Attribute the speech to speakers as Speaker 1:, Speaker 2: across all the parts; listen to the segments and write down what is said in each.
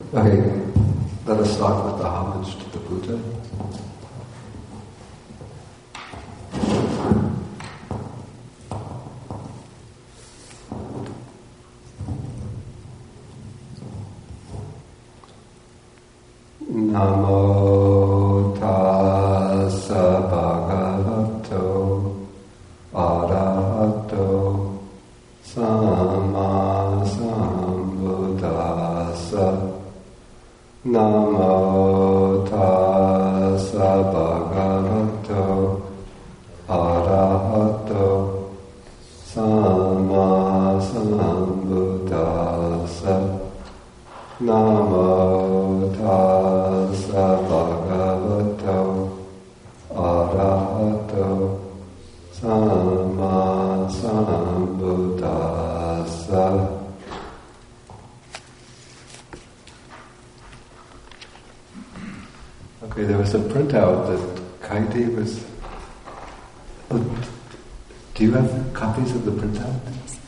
Speaker 1: Okay, let us start with the homage to the Buddha. Namo tassa bhagavato arahato samma sambuddhassa. Namo tassa bhagavato arahato samma sambuddhassa. Namo tassa bhagavato arahato samma sambuddhassa. Okay, there was a printout that Kaiti was... Oh, do you have copies of the printout?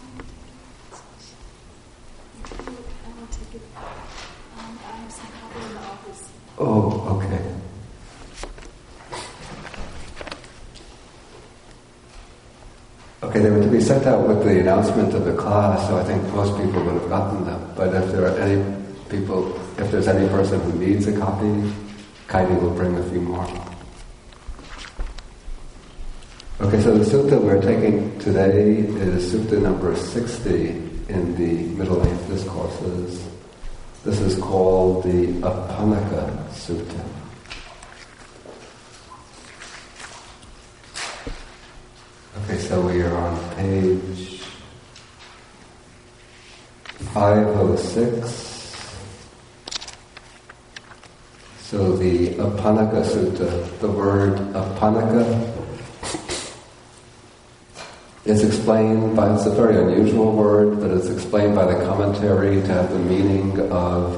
Speaker 1: Oh, okay. Okay, they were to be sent out with the announcement of the class, so I think most people would have gotten them. But if there are any people, if there's any person who needs a copy, Kaiti will bring a few more. Okay, so the sutta we're taking today is sutta number 60 in the Middle Age Discourses. This is called the Apannaka Sutta. Okay, so we are on page 506. So the Apannaka Sutta, the word Apannaka is explained by, it's a very unusual word, but it's explained by the commentary to have the meaning of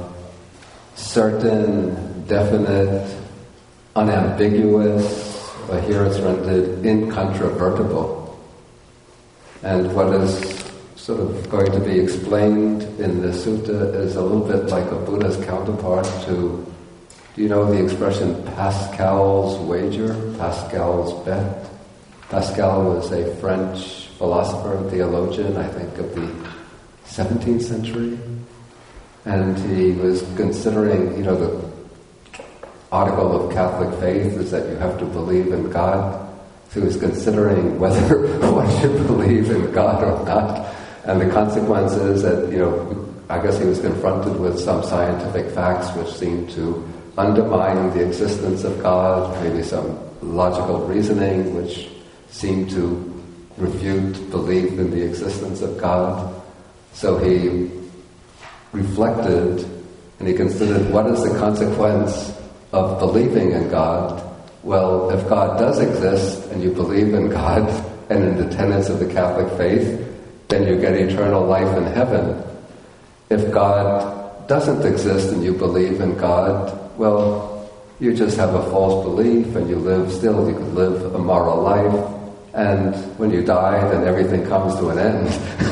Speaker 1: certain, definite, unambiguous, but here it's rendered incontrovertible. And what is sort of going to be explained in the sutta is a little bit like a Buddha's counterpart to, do you know the expression Pascal's wager, Pascal's bet? Pascal was a French philosopher and theologian, I think, of the 17th century. And he was considering, the article of Catholic faith is that you have to believe in God. So he was considering whether one should believe in God or not. And the consequence is that, I guess he was confronted with some scientific facts which seemed to undermine the existence of God, maybe some logical reasoning which seemed to refute belief in the existence of God. So he reflected and he considered, what is the consequence of believing in God? Well, if God does exist and you believe in God and in the tenets of the Catholic faith, then you get eternal life in heaven. If God doesn't exist and you believe in God, well, you just have a false belief and you could live a moral life. And when you die, then everything comes to an end.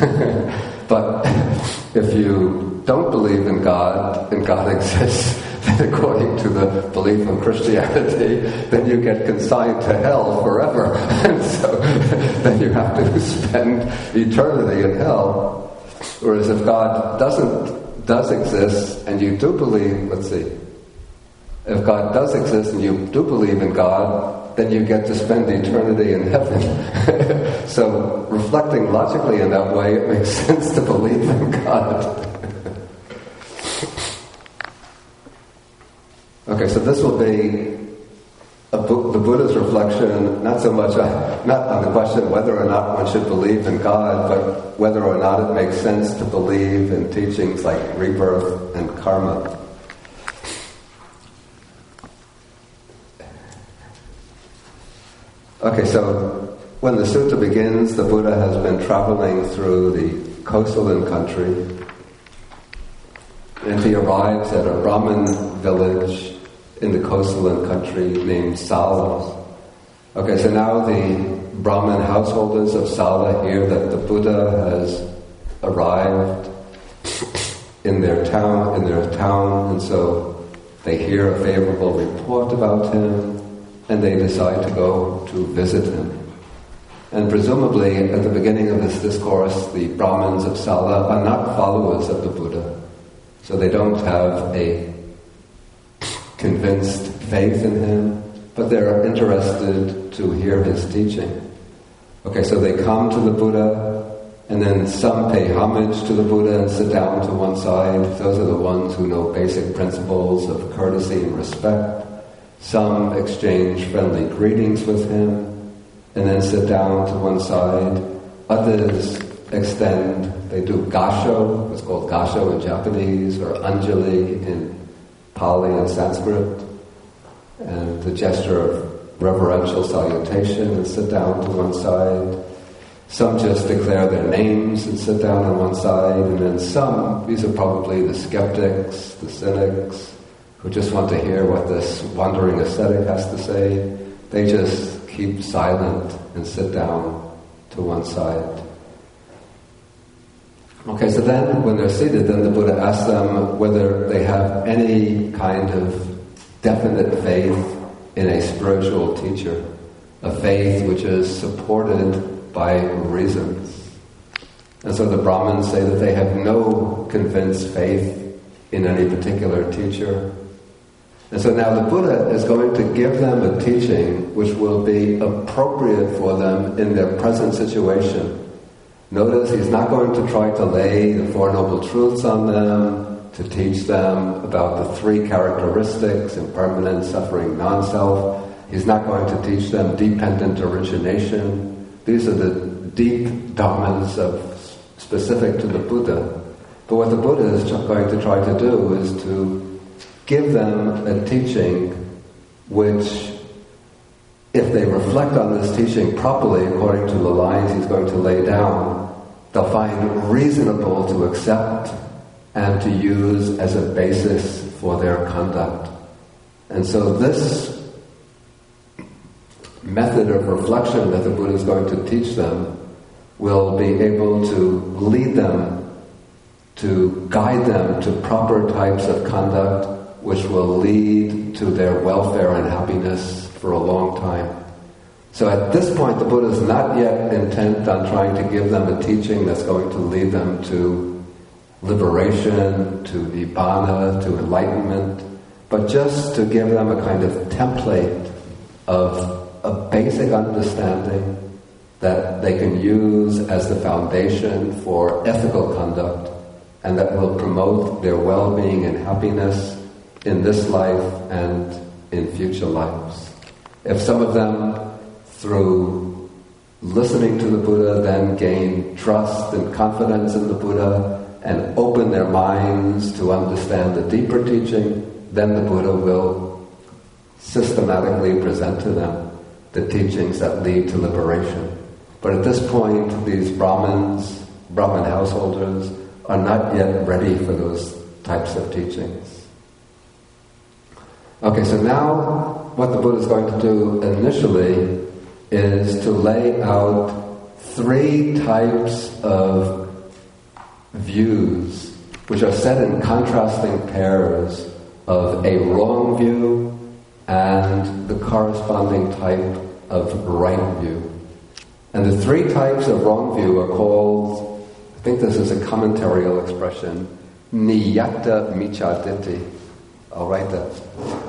Speaker 1: But if you don't believe in God, and God exists, then according to the belief of Christianity, then you get consigned to hell forever. And so then you have to spend eternity in hell. Whereas if God does exist, and you do believe, if God does exist and you do believe in God, then you get to spend eternity in heaven. So, reflecting logically in that way, it makes sense to believe in God. Okay, so this will be the Buddha's reflection, not so much not on the question whether or not one should believe in God, but whether or not it makes sense to believe in teachings like rebirth and karma. Okay, so when the sutta begins, the Buddha has been traveling through the Kosalan country, and he arrives at a Brahmin village in the Kosalan country named Sala. Okay, so now the Brahmin householders of Sala hear that the Buddha has arrived, in their town, and so they hear a favorable report about him, and they decide to go to visit him. And presumably, at the beginning of this discourse, the Brahmins of Sala are not followers of the Buddha, so they don't have a convinced faith in him, but they're interested to hear his teaching. Okay, so they come to the Buddha, and then some pay homage to the Buddha and sit down to one side. Those are the ones who know basic principles of courtesy and respect. Some exchange friendly greetings with him, and then sit down to one side. Others they do gasho, it's called gasho in Japanese, or anjali in Pali and Sanskrit, and the gesture of reverential salutation, and sit down to one side. Some just declare their names and sit down on one side, and then some, these are probably the skeptics, the cynics, who just want to hear what this wandering ascetic has to say. They just keep silent and sit down to one side. Okay, so then when they're seated, then the Buddha asks them whether they have any kind of definite faith in a spiritual teacher, a faith which is supported by reasons. And so the Brahmins say that they have no convinced faith in any particular teacher. And so now the Buddha is going to give them a teaching which will be appropriate for them in their present situation. Notice he's not going to try to lay the Four Noble Truths on them, to teach them about the three characteristics, impermanence, suffering, non-self. He's not going to teach them dependent origination. These are the deep dhammas specific to the Buddha. But what the Buddha is going to try to do is to give them a teaching which, if they reflect on this teaching properly according to the lines he's going to lay down, they'll find reasonable to accept and to use as a basis for their conduct. And so this method of reflection that the Buddha is going to teach them will be able to lead them, to guide them to proper types of conduct which will lead to their welfare and happiness for a long time. So at this point, the Buddha is not yet intent on trying to give them a teaching that's going to lead them to liberation, to nibbana, to enlightenment, but just to give them a kind of template of a basic understanding that they can use as the foundation for ethical conduct, and that will promote their well-being and happiness in this life and in future lives. If some of them, through listening to the Buddha, then gain trust and confidence in the Buddha and open their minds to understand the deeper teaching, then the Buddha will systematically present to them the teachings that lead to liberation. But at this point, these Brahmin householders, are not yet ready for those types of teachings. Okay, so now what the Buddha is going to do initially is to lay out three types of views which are set in contrasting pairs of a wrong view and the corresponding type of right view. And the three types of wrong view are called, I think this is a commentarial expression, niyata micchaditthi. I'll write that.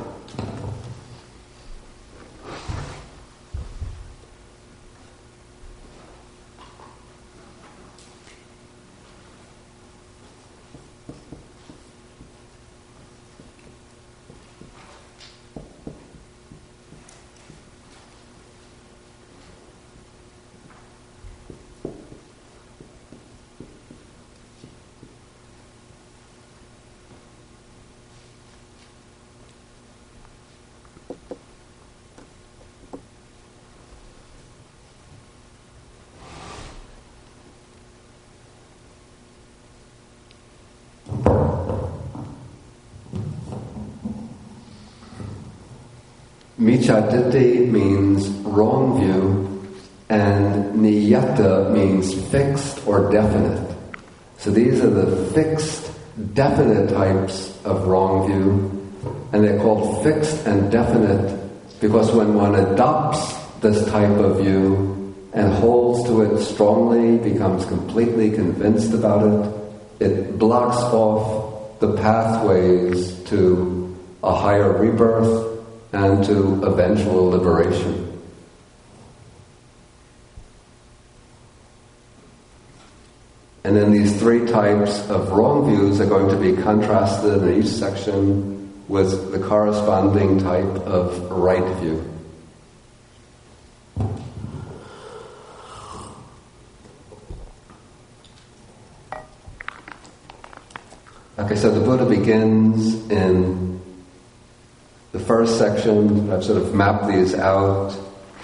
Speaker 1: Micchaditthi means wrong view, and niyata means fixed or definite. So these are the fixed definite types of wrong view, and they're called fixed and definite because when one adopts this type of view and holds to it strongly, becomes completely convinced about it, it blocks off the pathways to a higher rebirth and to eventual liberation. And then these three types of wrong views are going to be contrasted in each section with the corresponding type of right view. Okay, so the Buddha begins in the first section. I've sort of mapped these out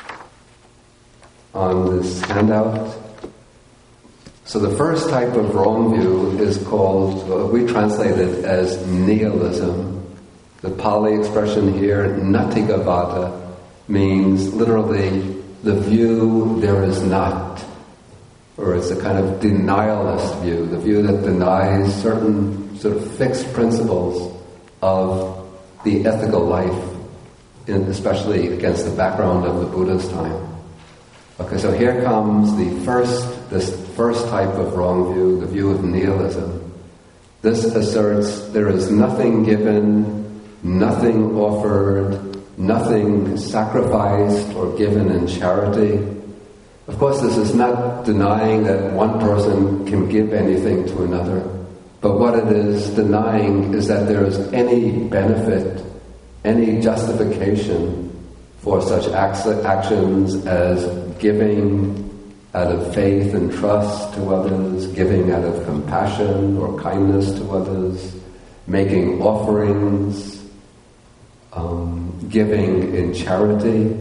Speaker 1: on this handout. So the first type of wrong view is called, we translate it as nihilism. The Pali expression here, Natthikavada, means literally the view there is not. Or it's a kind of denialist view, the view that denies certain sort of fixed principles of the ethical life, especially against the background of the Buddha's time. Okay, so here comes this first type of wrong view, the view of nihilism. This asserts there is nothing given, nothing offered, nothing sacrificed or given in charity. Of course, this is not denying that one person can give anything to another, but what it is denying is that there is any benefit, any justification for such actions as giving out of faith and trust to others, giving out of compassion or kindness to others, making offerings, giving in charity.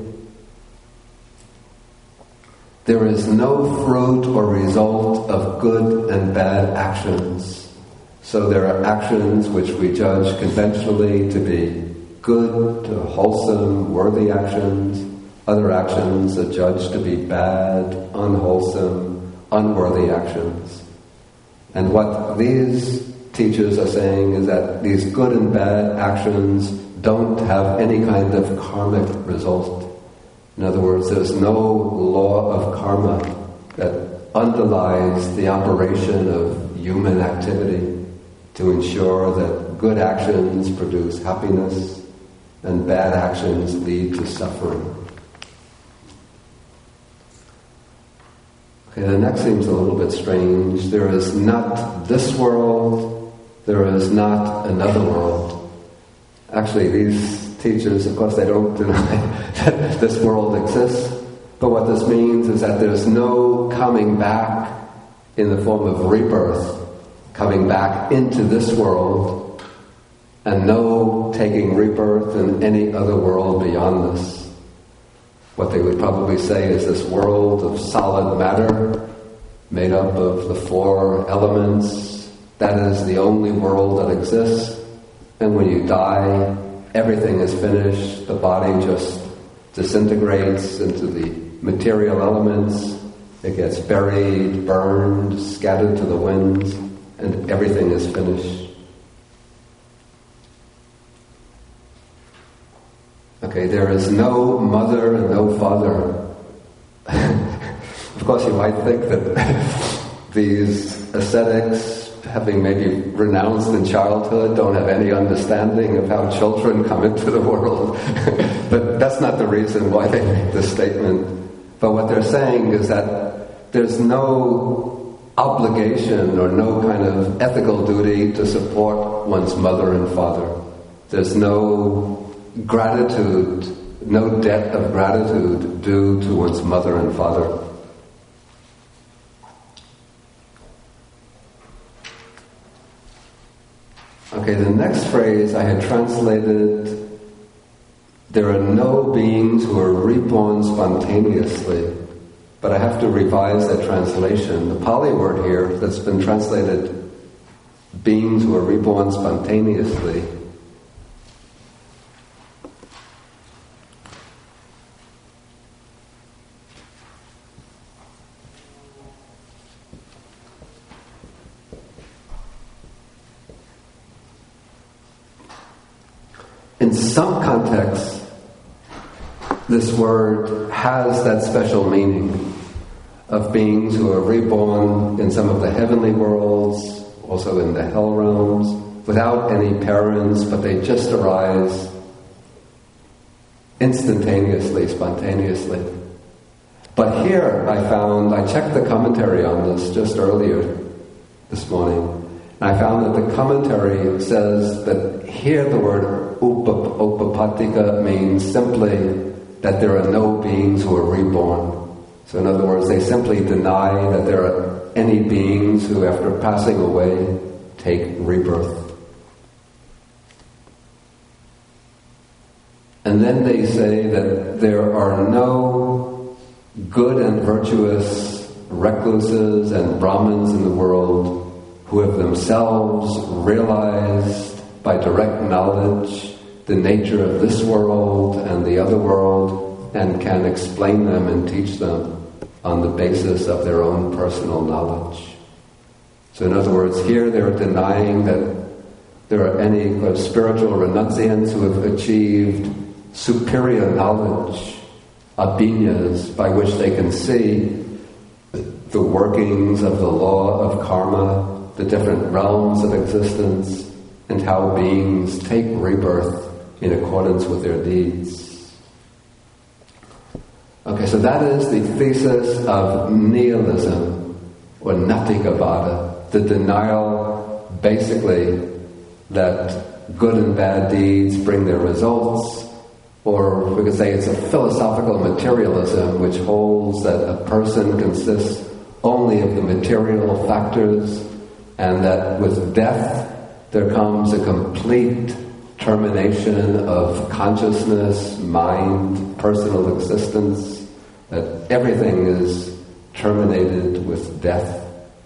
Speaker 1: There is no fruit or result of good and bad actions. So there are actions which we judge conventionally to be good, wholesome, worthy actions. Other actions are judged to be bad, unwholesome, unworthy actions. And what these teachers are saying is that these good and bad actions don't have any kind of karmic result. In other words, there's no law of karma that underlies the operation of human activity to ensure that good actions produce happiness and bad actions lead to suffering. Okay, the next seems a little bit strange. There is not this world, there is not another world. Actually, these teachers, of course, they don't deny that this world exists, but what this means is that there's no coming back in the form of rebirth, coming back into this world, and no taking rebirth in any other world beyond this. What they would probably say is this world of solid matter, made up of the four elements, that is the only world that exists, and when you die, everything is finished, the body just disintegrates into the material elements, it gets buried, burned, scattered to the winds, and everything is finished. Okay, there is no mother and no father. Of course, you might think that these ascetics, having maybe renounced in childhood, don't have any understanding of how children come into the world. But that's not the reason why they make this statement. But what they're saying is that there's no obligation or no kind of ethical duty to support one's mother and father. There's no gratitude, no debt of gratitude due to one's mother and father. Okay, the next phrase I had translated, there are no beings who are reborn spontaneously, but I have to revise that translation. The Pali word here that's been translated, beings who are reborn spontaneously, in some contexts, this word has that special meaning of beings who are reborn in some of the heavenly worlds, also in the hell realms, without any parents, but they just arise instantaneously, spontaneously. But here I checked the commentary on this just earlier this morning, and I found that the commentary says that here the word upapattika means simply that there are no beings who are reborn. So in other words, they simply deny that there are any beings who, after passing away, take rebirth. And then they say that there are no good and virtuous recluses and Brahmins in the world who have themselves realized by direct knowledge the nature of this world and the other world and can explain them and teach them on the basis of their own personal knowledge. So in other words, here they're denying that there are any spiritual renunciants who have achieved superior knowledge, abhinyas, by which they can see the workings of the law of karma, the different realms of existence, and how beings take rebirth in accordance with their deeds. Okay, so that is the thesis of nihilism, or Natikavada, the denial, basically, that good and bad deeds bring their results, or we could say it's a philosophical materialism which holds that a person consists only of the material factors, and that with death there comes a complete termination of consciousness, mind, personal existence, that everything is terminated with death.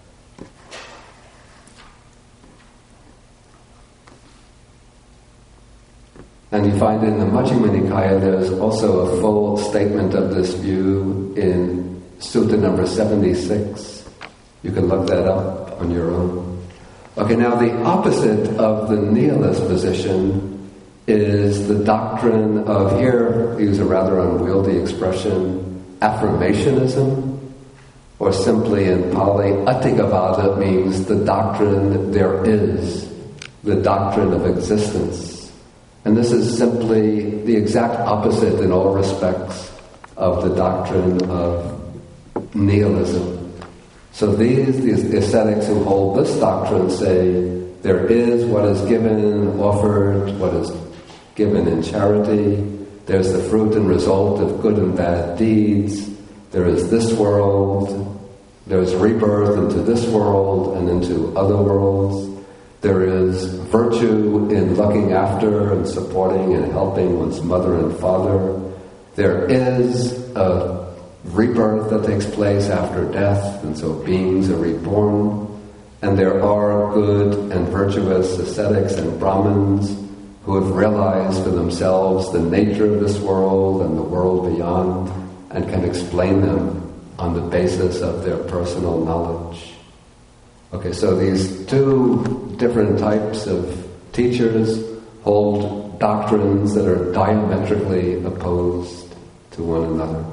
Speaker 1: And you find in the Majjhima Nikaya there's also a full statement of this view in Sutta number 76. You can look that up on your own. Okay, now the opposite of the nihilist position is the doctrine of, here use a rather unwieldy expression, affirmationism, or simply in Pali, Attikavada means the doctrine that there is, the doctrine of existence. And this is simply the exact opposite in all respects of the doctrine of nihilism. So these ascetics who hold this doctrine say there is what is given, offered, what is given in charity, there's the fruit and result of good and bad deeds, there is this world, there's rebirth into this world and into other worlds. There is virtue in looking after and supporting and helping one's mother and father. There is a rebirth that takes place after death, and so beings are reborn. And there are good and virtuous ascetics and Brahmins who have realized for themselves the nature of this world and the world beyond, and can explain them on the basis of their personal knowledge. Okay, so these two different types of teachers hold doctrines that are diametrically opposed to one another.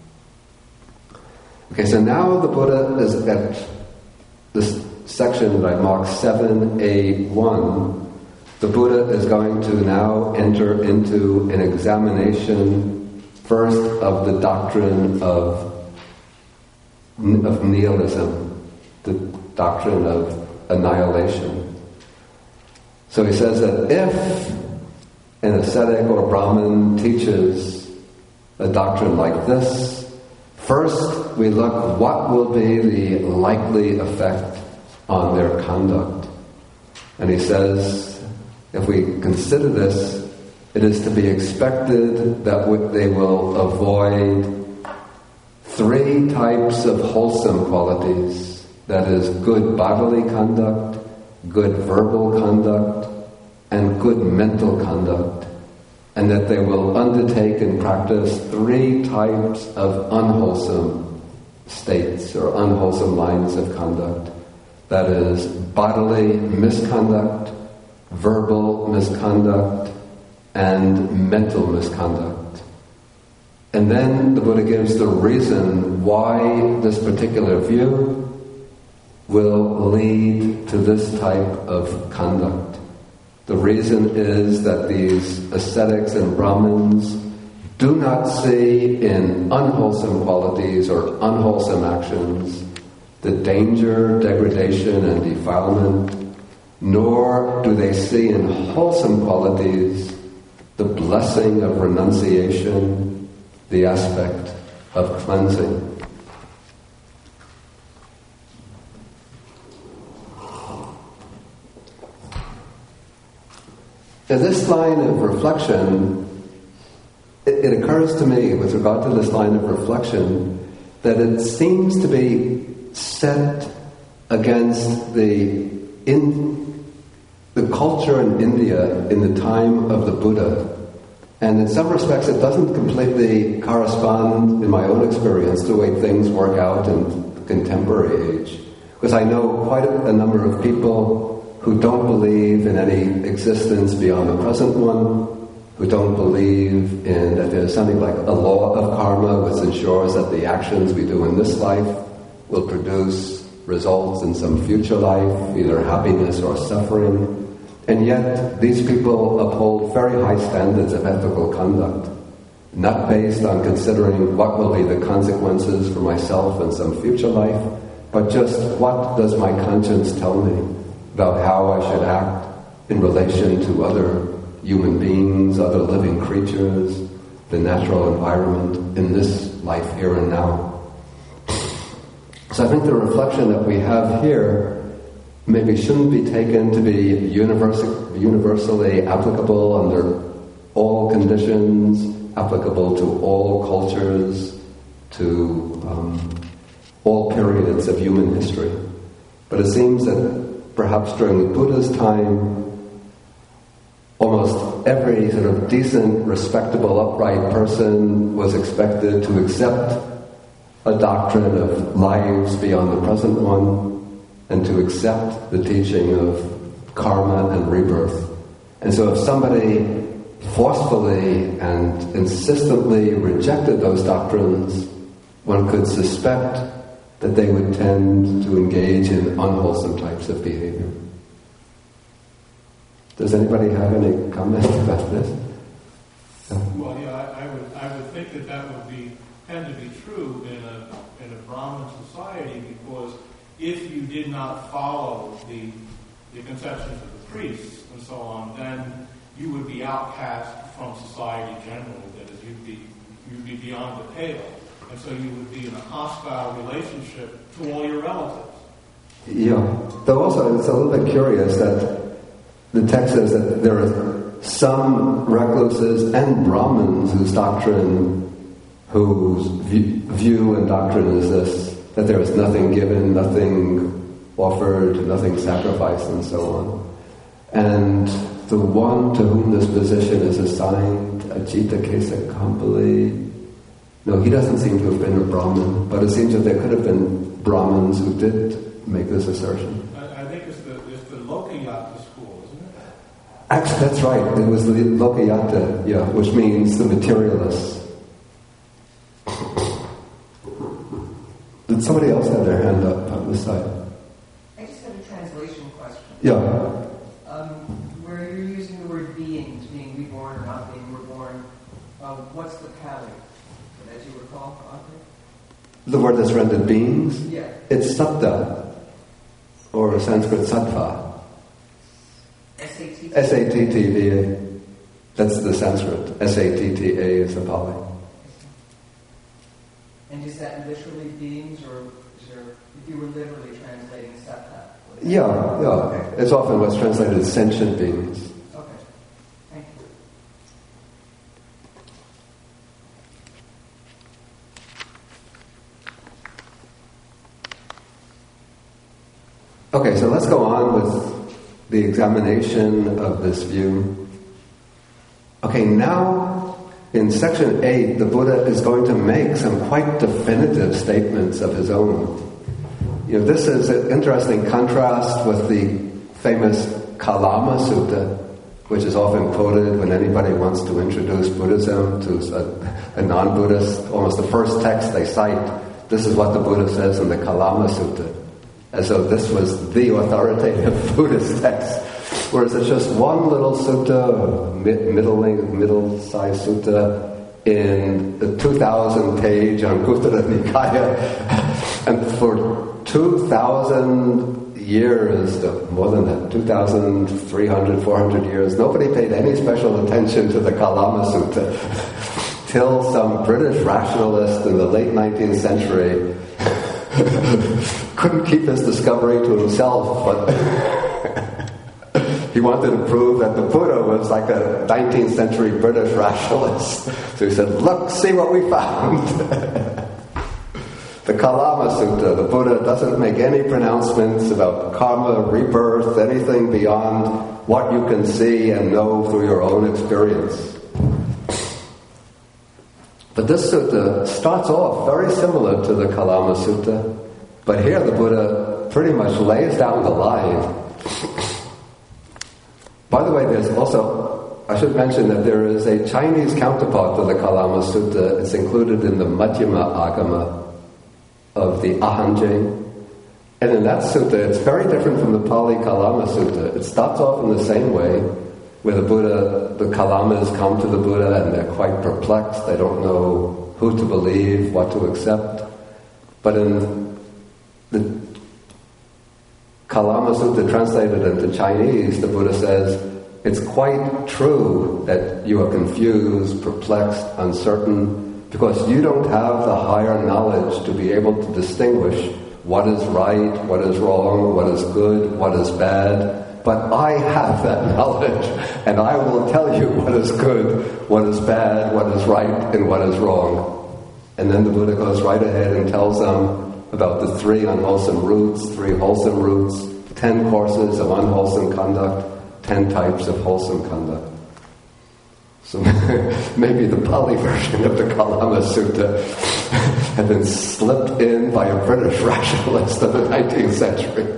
Speaker 1: Okay, so now the Buddha is at this section that I marked 7A1. The Buddha is going to now enter into an examination first of the doctrine of nihilism, the doctrine of annihilation. So he says that if an ascetic or Brahmin teaches a doctrine like this, first we look what will be the likely effect on their conduct. And he says, if we consider this, it is to be expected that they will avoid three types of wholesome qualities. That is, good bodily conduct, good verbal conduct, and good mental conduct. And that they will undertake and practice three types of unwholesome states or unwholesome lines of conduct. That is, bodily misconduct, verbal misconduct, and mental misconduct. And then the Buddha gives the reason why this particular view will lead to this type of conduct. The reason is that these ascetics and Brahmins do not see in unwholesome qualities or unwholesome actions the danger, degradation, and defilement, nor do they see in wholesome qualities the blessing of renunciation, the aspect of cleansing. In this line of reflection, it occurs to me, with regard to this line of reflection, that it seems to be set against the culture in India in the time of the Buddha. And in some respects it doesn't completely correspond, in my own experience, to the way things work out in the contemporary age. Because I know quite a number of people who don't believe in any existence beyond the present one, who don't believe in that there's something like a law of karma which ensures that the actions we do in this life will produce results in some future life, either happiness or suffering. And yet these people uphold very high standards of ethical conduct, not based on considering what will be the consequences for myself in some future life, but just what does my conscience tell me about how I should act in relation to other human beings, other living creatures, the natural environment in this life here and now. So I think the reflection that we have here maybe shouldn't be taken to be universally applicable under all conditions, applicable to all cultures, to all periods of human history. But it seems that perhaps during the Buddha's time, almost every sort of decent, respectable, upright person was expected to accept a doctrine of lives beyond the present one, and to accept the teaching of karma and rebirth. And so if somebody forcefully and insistently rejected those doctrines, one could suspect that they would tend to engage in unwholesome types of behavior. Does anybody have any comment about this?
Speaker 2: Well, yeah, I would think that would tend to be true in a Brahmin society, because if you did not follow the conceptions of the priests and so on, then you would be outcast from society generally. That is, you'd be beyond the pale, and so you would be in a hostile relationship to all your relatives.
Speaker 1: Yeah. Though also it's a little bit curious that the text says that there are some recluses and Brahmins whose view and doctrine is this, that there is nothing given, nothing offered, nothing sacrificed, and so on. And the one to whom this position is assigned, Ajita Kesa Kampali, no, he doesn't seem to have been a Brahmin, but it seems that there could have been Brahmins who did make this assertion.
Speaker 2: I think it's the Lokayata school, isn't it?
Speaker 1: Actually, that's right. It was the Lokayata, yeah, which means the materialists. Did somebody else have their hand up on this side?
Speaker 3: I just have a translation question.
Speaker 1: Yeah.
Speaker 3: Where you're using the word beings, being reborn or not being reborn, what's the Pali, as you recall, Andre?
Speaker 1: The word that's rendered beings?
Speaker 3: Yeah.
Speaker 1: It's satta, or Sanskrit sattva.
Speaker 3: S-A-T-T?
Speaker 1: S-A-T-T-V-A. That's the Sanskrit. S-A-T-T-A is the Pali.
Speaker 3: And is that literally beings, or is there, if you were literally translating sattva?
Speaker 1: Yeah. Okay. It's often what's translated as sentient beings.
Speaker 3: Okay. Thank you.
Speaker 1: Okay, so let's go on with the examination of this view. Okay, now in section 8, the Buddha is going to make some quite definitive statements of his own. You know, this is an interesting contrast with the famous Kalama Sutta, which is often quoted when anybody wants to introduce Buddhism to a non-Buddhist. Almost the first text they cite, this is what the Buddha says in the Kalama Sutta, as though this was the authoritative Buddhist text. Whereas it's just one little sutta, middle-sized sutta, in the 2,000-page Anguttara Nikaya, and for 2,000 years, more than that, 2,300, 400 years, nobody paid any special attention to the Kalama Sutta, till some British rationalist in the late 19th century couldn't keep his discovery to himself, but he wanted to prove that the Buddha was like a 19th century British rationalist. So he said, look, see what we found. The Kalama Sutta, the Buddha doesn't make any pronouncements about karma, rebirth, anything beyond what you can see and know through your own experience. But this sutta starts off very similar to the Kalama Sutta, but here the Buddha pretty much lays down the line. By the way, there's also, I should mention that there is a Chinese counterpart to the Kalama Sutta. It's included in the Madhyama Agama of the Ahanjing. And in that sutta, it's very different from the Pali Kalama Sutta. It starts off in the same way, where the Kalamas come to the Buddha and they're quite perplexed. They don't know who to believe, what to accept. But in the Kalama Sutta translated into Chinese, the Buddha says, it's quite true that you are confused, perplexed, uncertain, because you don't have the higher knowledge to be able to distinguish what is right, what is wrong, what is good, what is bad. But I have that knowledge, and I will tell you what is good, what is bad, what is right, and what is wrong. And then the Buddha goes right ahead and tells them about the 3 unwholesome roots, 3 wholesome roots, 10 courses of unwholesome conduct, 10 types of wholesome conduct. So maybe the Pali version of the Kalama Sutta had been slipped in by a British rationalist of the 19th century.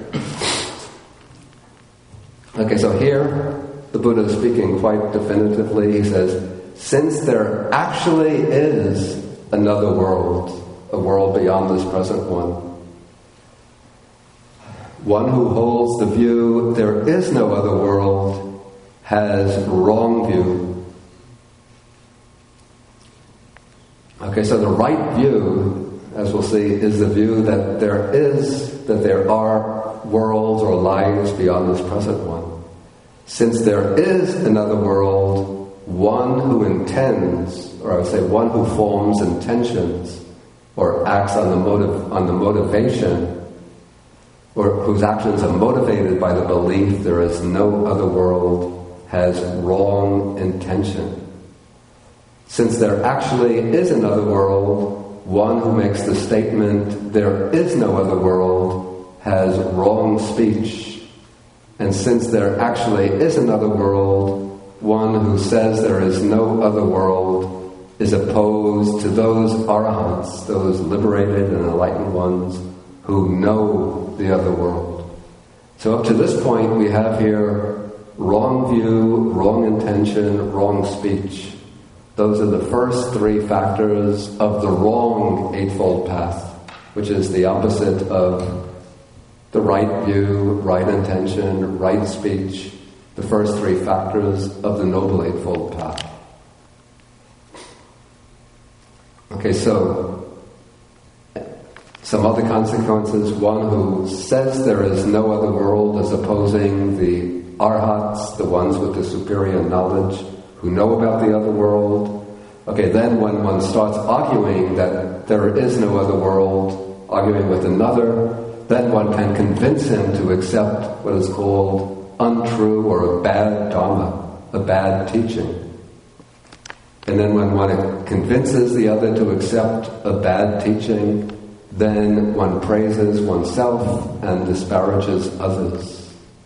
Speaker 1: Okay, so here the Buddha is speaking quite definitively. He says, since there actually is another world, a world beyond this present one who holds the view there is no other world has wrong view. Okay, so the right view, as we'll see, is the view that there are worlds or lives beyond this present one. Since there is another world, one who intends, or I would say one who forms intentions, or acts on the motivation, or whose actions are motivated by the belief there is no other world, has wrong intention. Since there actually is another world, one who makes the statement there is no other world has wrong speech. And since there actually is another world, one who says there is no other world is opposed to those arahants, those liberated and enlightened ones who know the other world. So up to this point we have here wrong view, wrong intention, wrong speech. Those are the first 3 factors of the wrong Eightfold Path, which is the opposite of the right view, right intention, right speech, the first 3 factors of the Noble Eightfold Path. Okay, so some other consequences. One who says there is no other world is opposing the arhats, the ones with the superior knowledge, who know about the other world. Okay, then when one starts arguing that there is no other world, arguing with another, then one can convince him to accept what is called untrue or a bad dharma, a bad teaching. And then when one convinces the other to accept a bad teaching, then one praises oneself and disparages others.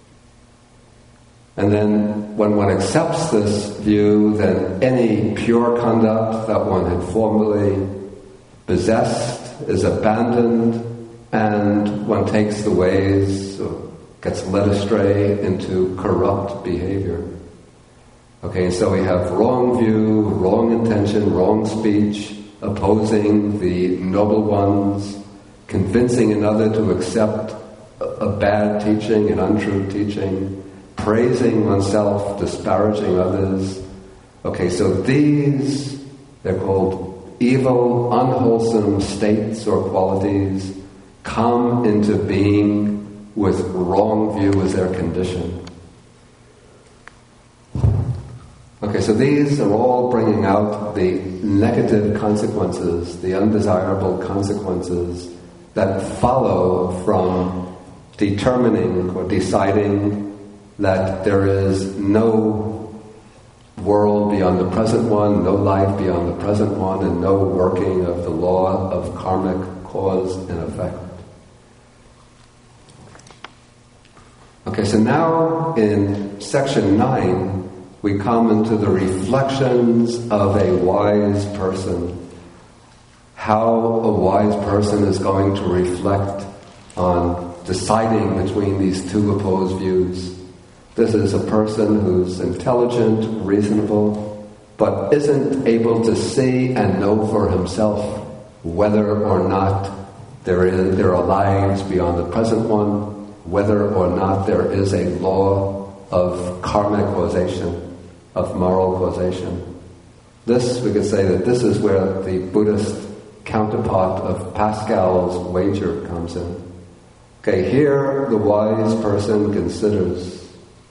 Speaker 1: And then when one accepts this view, then any pure conduct that one had formerly possessed is abandoned, and one takes the ways, or gets led astray into corrupt behavior. Okay, and so we have wrong view, wrong intention, wrong speech, opposing the noble ones, convincing another to accept a bad teaching, an untrue teaching, praising oneself, disparaging others. Okay, so these, they're called evil, unwholesome states or qualities, come into being with wrong view as their condition. Okay, so these are all bringing out the negative consequences, the undesirable consequences that follow from determining or deciding that there is no world beyond the present one, no life beyond the present one, and no working of the law of karmic cause and effect. Okay, so now in section 9, we come into the reflections of a wise person. How a wise person is going to reflect on deciding between these two opposed views. This is a person who's intelligent, reasonable, but isn't able to see and know for himself whether or not there are lives beyond the present one, whether or not there is a law of karmic causation, of moral causation. This, we could say that this is where the Buddhist counterpart of Pascal's wager comes in. Okay, here the wise person considers,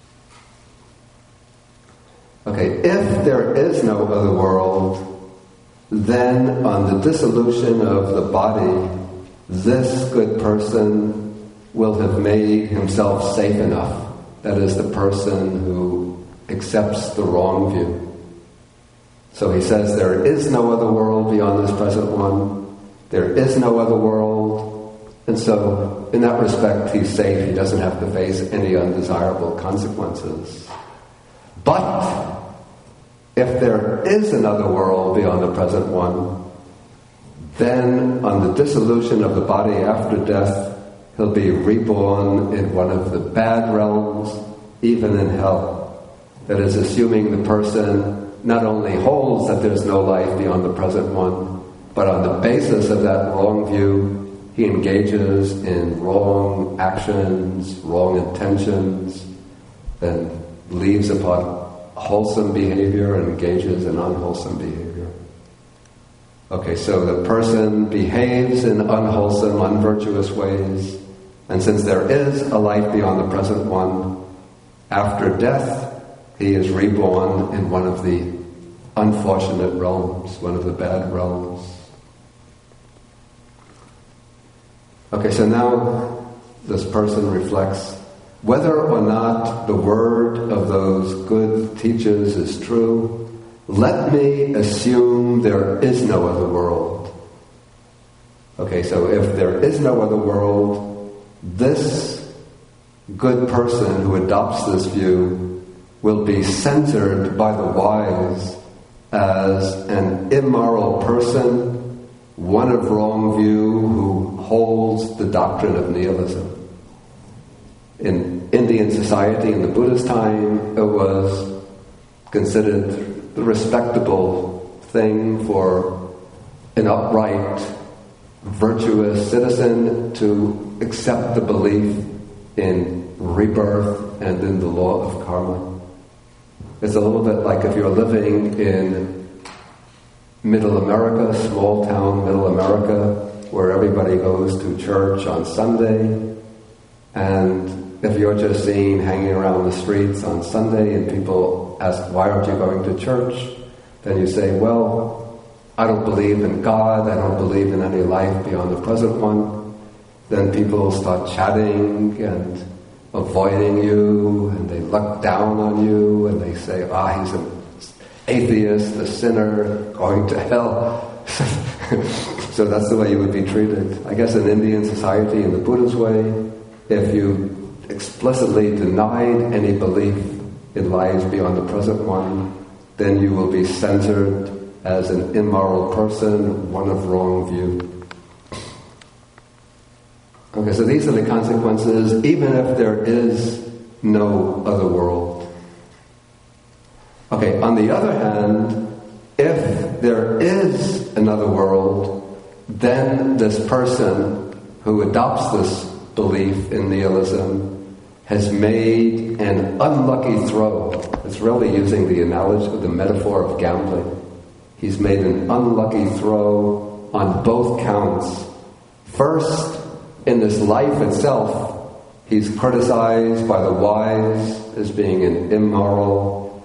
Speaker 1: okay, if there is no other world, then on the dissolution of the body, this good person will have made himself safe enough. That is the person who accepts the wrong view. So he says there is no other world beyond this present one. There is no other world. And so in that respect he's safe. He doesn't have to face any undesirable consequences. But if there is another world beyond the present one, then on the dissolution of the body after death, he'll be reborn in one of the bad realms, even in hell. That is, assuming the person not only holds that there's no life beyond the present one, but on the basis of that wrong view, he engages in wrong actions, wrong intentions, then leaves upon wholesome behavior and engages in unwholesome behavior. Okay, so the person behaves in unwholesome, unvirtuous ways, and since there is a life beyond the present one, after death, he is reborn in one of the unfortunate realms, one of the bad realms. Okay, so now this person reflects whether or not the word of those good teachers is true. Let me assume there is no other world. Okay, so if there is no other world, this good person who adopts this view will be censored by the wise as an immoral person, one of wrong view who holds the doctrine of nihilism. In Indian society in the Buddha's time, it was considered the respectable thing for an upright, virtuous citizen to accept the belief in rebirth and in the law of karma. It's a little bit like if you're living in Middle America, small town Middle America, where everybody goes to church on Sunday, and if you're just seen hanging around the streets on Sunday and people ask, why aren't you going to church? Then you say, well, I don't believe in God, I don't believe in any life beyond the present one. Then people start chatting and avoiding you, and they look down on you, and they say, he's an atheist, a sinner, going to hell. So that's the way you would be treated. I guess in Indian society, in the Buddha's way, if you explicitly denied any belief in lives beyond the present one, then you will be censored as an immoral person, one of wrong view. Okay, so these are the consequences, even if there is no other world. Okay, on the other hand, if there is another world, then this person who adopts this belief in nihilism has made an unlucky throw. It's really using the analogy, the metaphor of gambling. He's made an unlucky throw on both counts. First, in this life itself, he's criticized by the wise as being an immoral,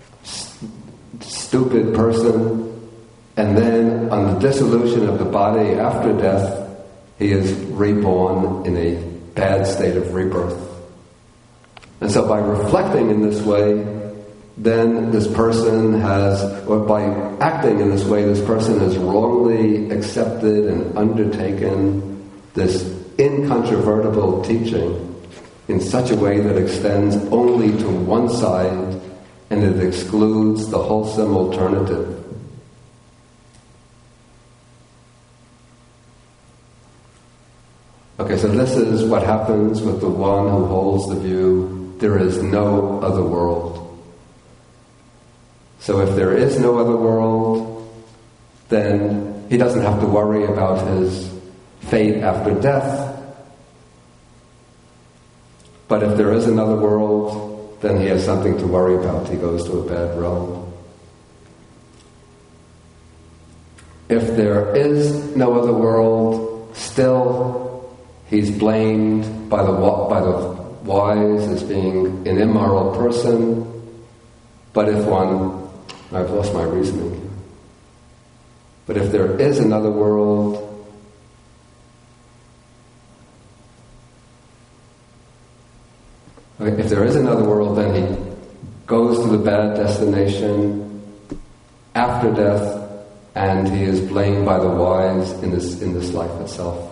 Speaker 1: stupid person. And then, on the dissolution of the body after death, he is reborn in a bad state of rebirth. And so by reflecting in this way, then this person has, or by acting in this way, this person has wrongly accepted and undertaken this incontrovertible teaching in such a way that extends only to one side and it excludes the wholesome alternative. Okay, so this is what happens with the one who holds the view, there is no other world. So if there is no other world, then he doesn't have to worry about his fate after death. But if there is another world, then he has something to worry about. He goes to a bad realm. If there is no other world, still he's blamed by the wise as being an immoral person. But if I've lost my reasoning. But if there is another world, then he goes to the bad destination after death, and he is blamed by the wise in this life itself.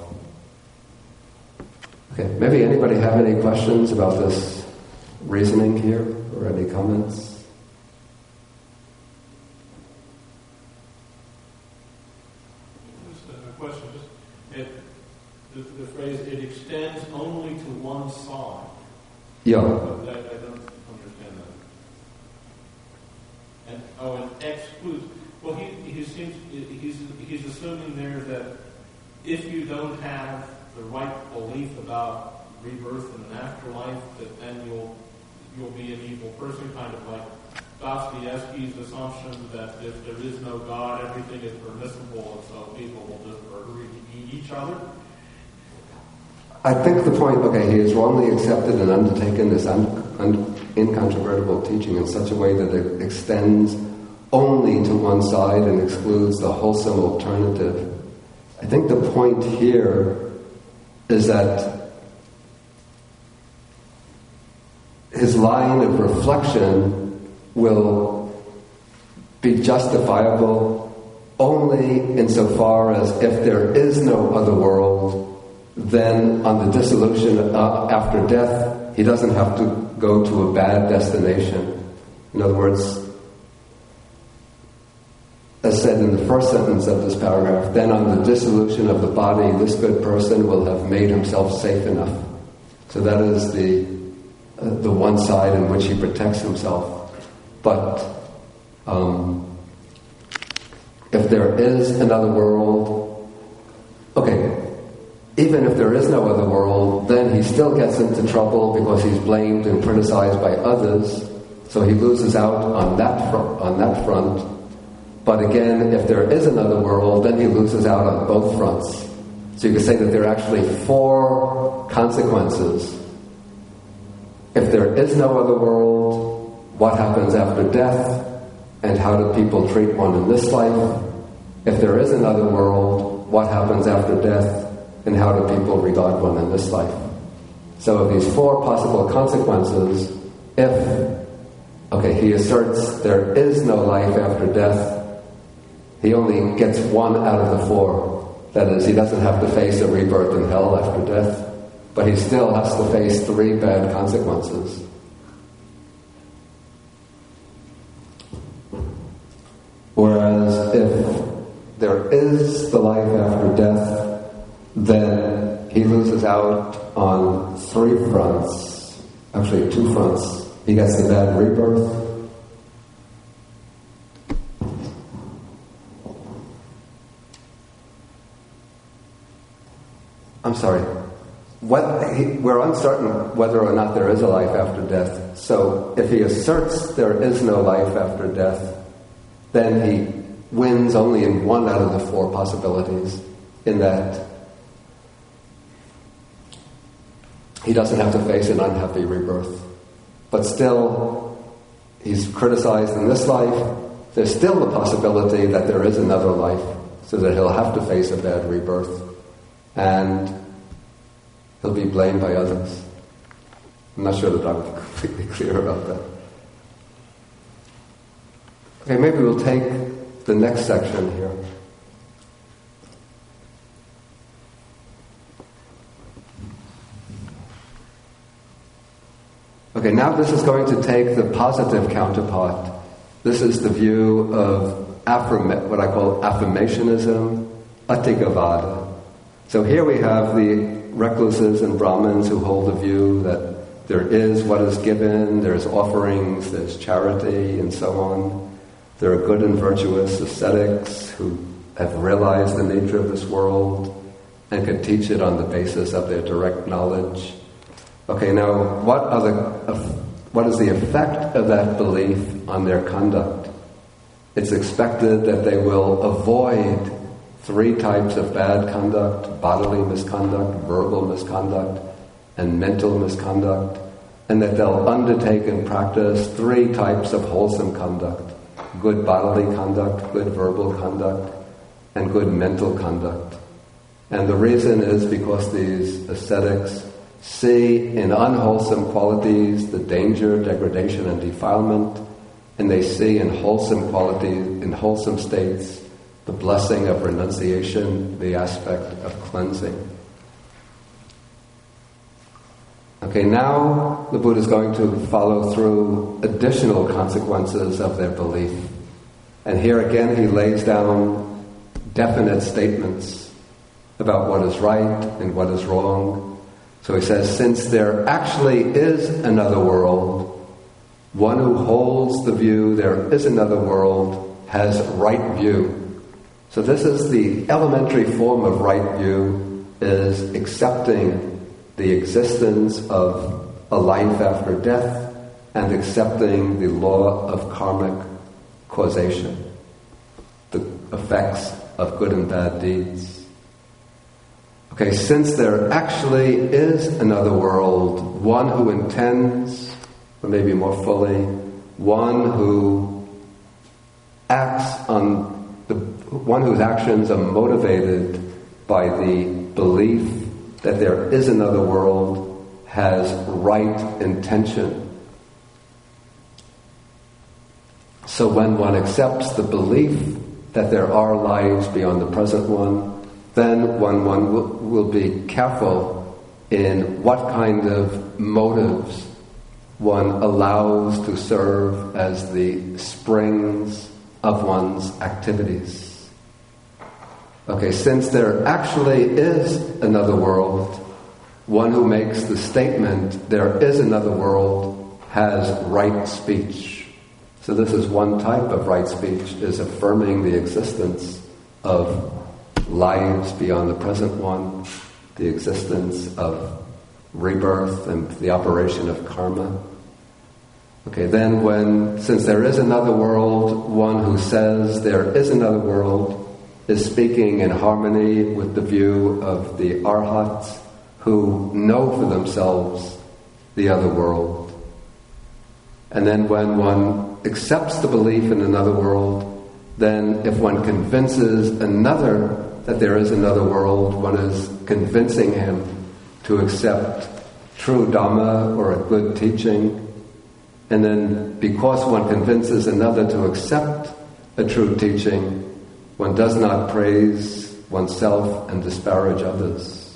Speaker 1: Okay, maybe anybody have any questions about this reasoning here, or any comments?
Speaker 2: The phrase, it extends only to one side.
Speaker 1: Yeah.
Speaker 2: I don't understand that. And excludes. Well, he's assuming there that if you don't have the right belief about rebirth and an afterlife, that then you'll be an evil person, kind of like Dostoevsky's assumption that if there is no God, everything is permissible, and so people will just murder and eat each other.
Speaker 1: I think the point, he has wrongly accepted and undertaken this incontrovertible teaching in such a way that it extends only to one side and excludes the wholesome alternative. I think the point here is that his line of reflection will be justifiable only insofar as if there is no other world, then on the dissolution after death, he doesn't have to go to a bad destination. In other words, as said in the first sentence of this paragraph, then on the dissolution of the body, this good person will have made himself safe enough. So that is the one side in which he protects himself. But if there is another world, even if there is no other world, then he still gets into trouble because he's blamed and criticized by others, so he loses out on that front. But again, if there is another world, then he loses out on both fronts. So you could say that there are actually 4 consequences. If there is no other world, what happens after death, and how do people treat one in this life? If there is another world, what happens after death, and how do people regard one in this life? So of these 4 possible consequences, if, he asserts there is no life after death, he only gets 1 out of the 4. That is, he doesn't have to face a rebirth in hell after death, but he still has to face 3 bad consequences. Whereas if there is the life after death, then he loses out on 3 fronts, actually 2 fronts. He gets the bad rebirth, I'm sorry. We're uncertain whether or not there is a life after death. So if he asserts there is no life after death, then he wins only in one out of the four possibilities, in that he doesn't have to face an unhappy rebirth. But still, he's criticized in this life. There's still the possibility that there is another life, so that he'll have to face a bad rebirth. And he'll be blamed by others. I'm not sure that I'm completely clear about that. Okay, maybe we'll take the next section here. Okay, now this is going to take the positive counterpart. This is the view of what I call affirmationism, Atigavada. So here we have the recluses and Brahmins who hold the view that there is what is given, there's offerings, there's charity, and so on. There are good and virtuous ascetics who have realized the nature of this world and can teach it on the basis of their direct knowledge. Okay, now what is the effect of that belief on their conduct? It's expected that they will avoid 3 types of bad conduct: bodily misconduct, verbal misconduct, and mental misconduct, and that they'll undertake and practice 3 types of wholesome conduct: good bodily conduct, good verbal conduct, and good mental conduct. And the reason is because these ascetics see in unwholesome qualities the danger, degradation, and defilement, and they see in wholesome qualities, in wholesome states, the blessing of renunciation, the aspect of cleansing. Okay, now the Buddha is going to follow through additional consequences of their belief. And here again he lays down definite statements about what is right and what is wrong. So he says, since there actually is another world, one who holds the view there is another world has right view. So this is the elementary form of right view, is accepting the existence of a life after death and accepting the law of karmic causation, the effects of good and bad deeds. Okay, since there actually is another world, one who intends, or maybe more fully, one whose actions are motivated by the belief that there is another world, has right intention. So when one accepts the belief that there are lives beyond the present one, then one will be careful in what kind of motives one allows to serve as the springs of one's activities. Okay, since there actually is another world, one who makes the statement, there is another world, has right speech. So this is one type of right speech, is affirming the existence of lives beyond the present one, the existence of rebirth and the operation of karma. Okay, then since there is another world, one who says there is another world is speaking in harmony with the view of the arhats who know for themselves the other world. And then when one accepts the belief in another world, then if one convinces another that there is another world, one is convincing him to accept true Dhamma or a good teaching. And then because one convinces another to accept a true teaching, one does not praise oneself and disparage others.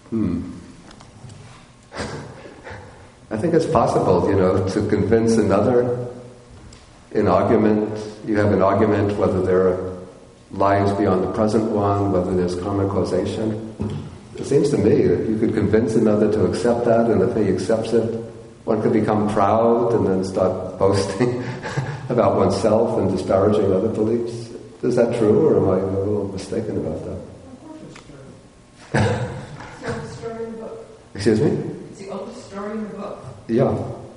Speaker 1: I think it's possible, to convince another in argument. You have an argument whether there are lives beyond the present one, whether there's karma causation. It seems to me that you could convince another to accept that, and if he accepts it, one could become proud and then start boasting about oneself and disparaging other beliefs. Is that true, or am I a little mistaken about that?
Speaker 3: So
Speaker 1: Excuse me?
Speaker 3: It's the oldest story in the book.
Speaker 1: Yeah.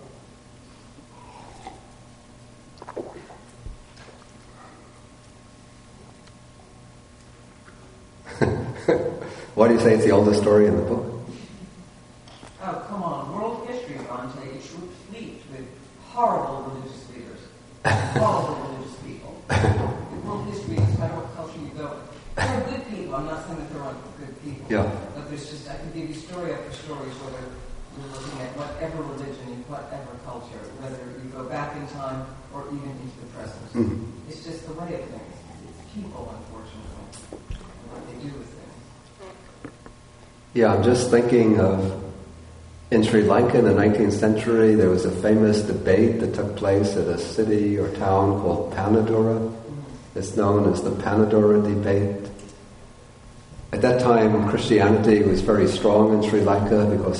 Speaker 1: Why do you say it's the oldest story in the book?
Speaker 3: Oh, come on. World history, Bhante, is replete with horrible religious leaders. Horrible religious people. World history is no matter what culture you go with. They're good people. I'm not saying that they're not good people.
Speaker 1: Yeah.
Speaker 3: But there's just, I can give you story after stories, whether you're looking at whatever religion, in whatever culture, whether you go back in time or even into the present.
Speaker 1: Mm-hmm.
Speaker 3: It's just the way of things. It's people, unfortunately, and what they do with things.
Speaker 1: Yeah, I'm just thinking of, in Sri Lanka in the 19th century, there was a famous debate that took place at a city or town called Panadura. It's known as the Panadura debate. At that time, Christianity was very strong in Sri Lanka because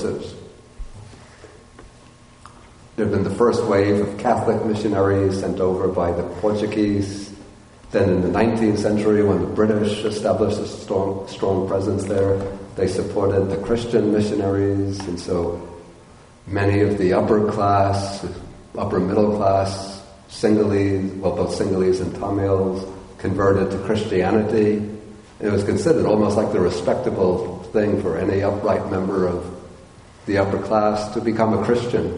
Speaker 1: there had been the first wave of Catholic missionaries sent over by the Portuguese. Then in the 19th century, when the British established a strong presence there, they supported the Christian missionaries, and so many of the upper middle class, Sinhalese, well, both Sinhalese and Tamils, converted to Christianity. And it was considered almost like the respectable thing for any upright member of the upper class to become a Christian.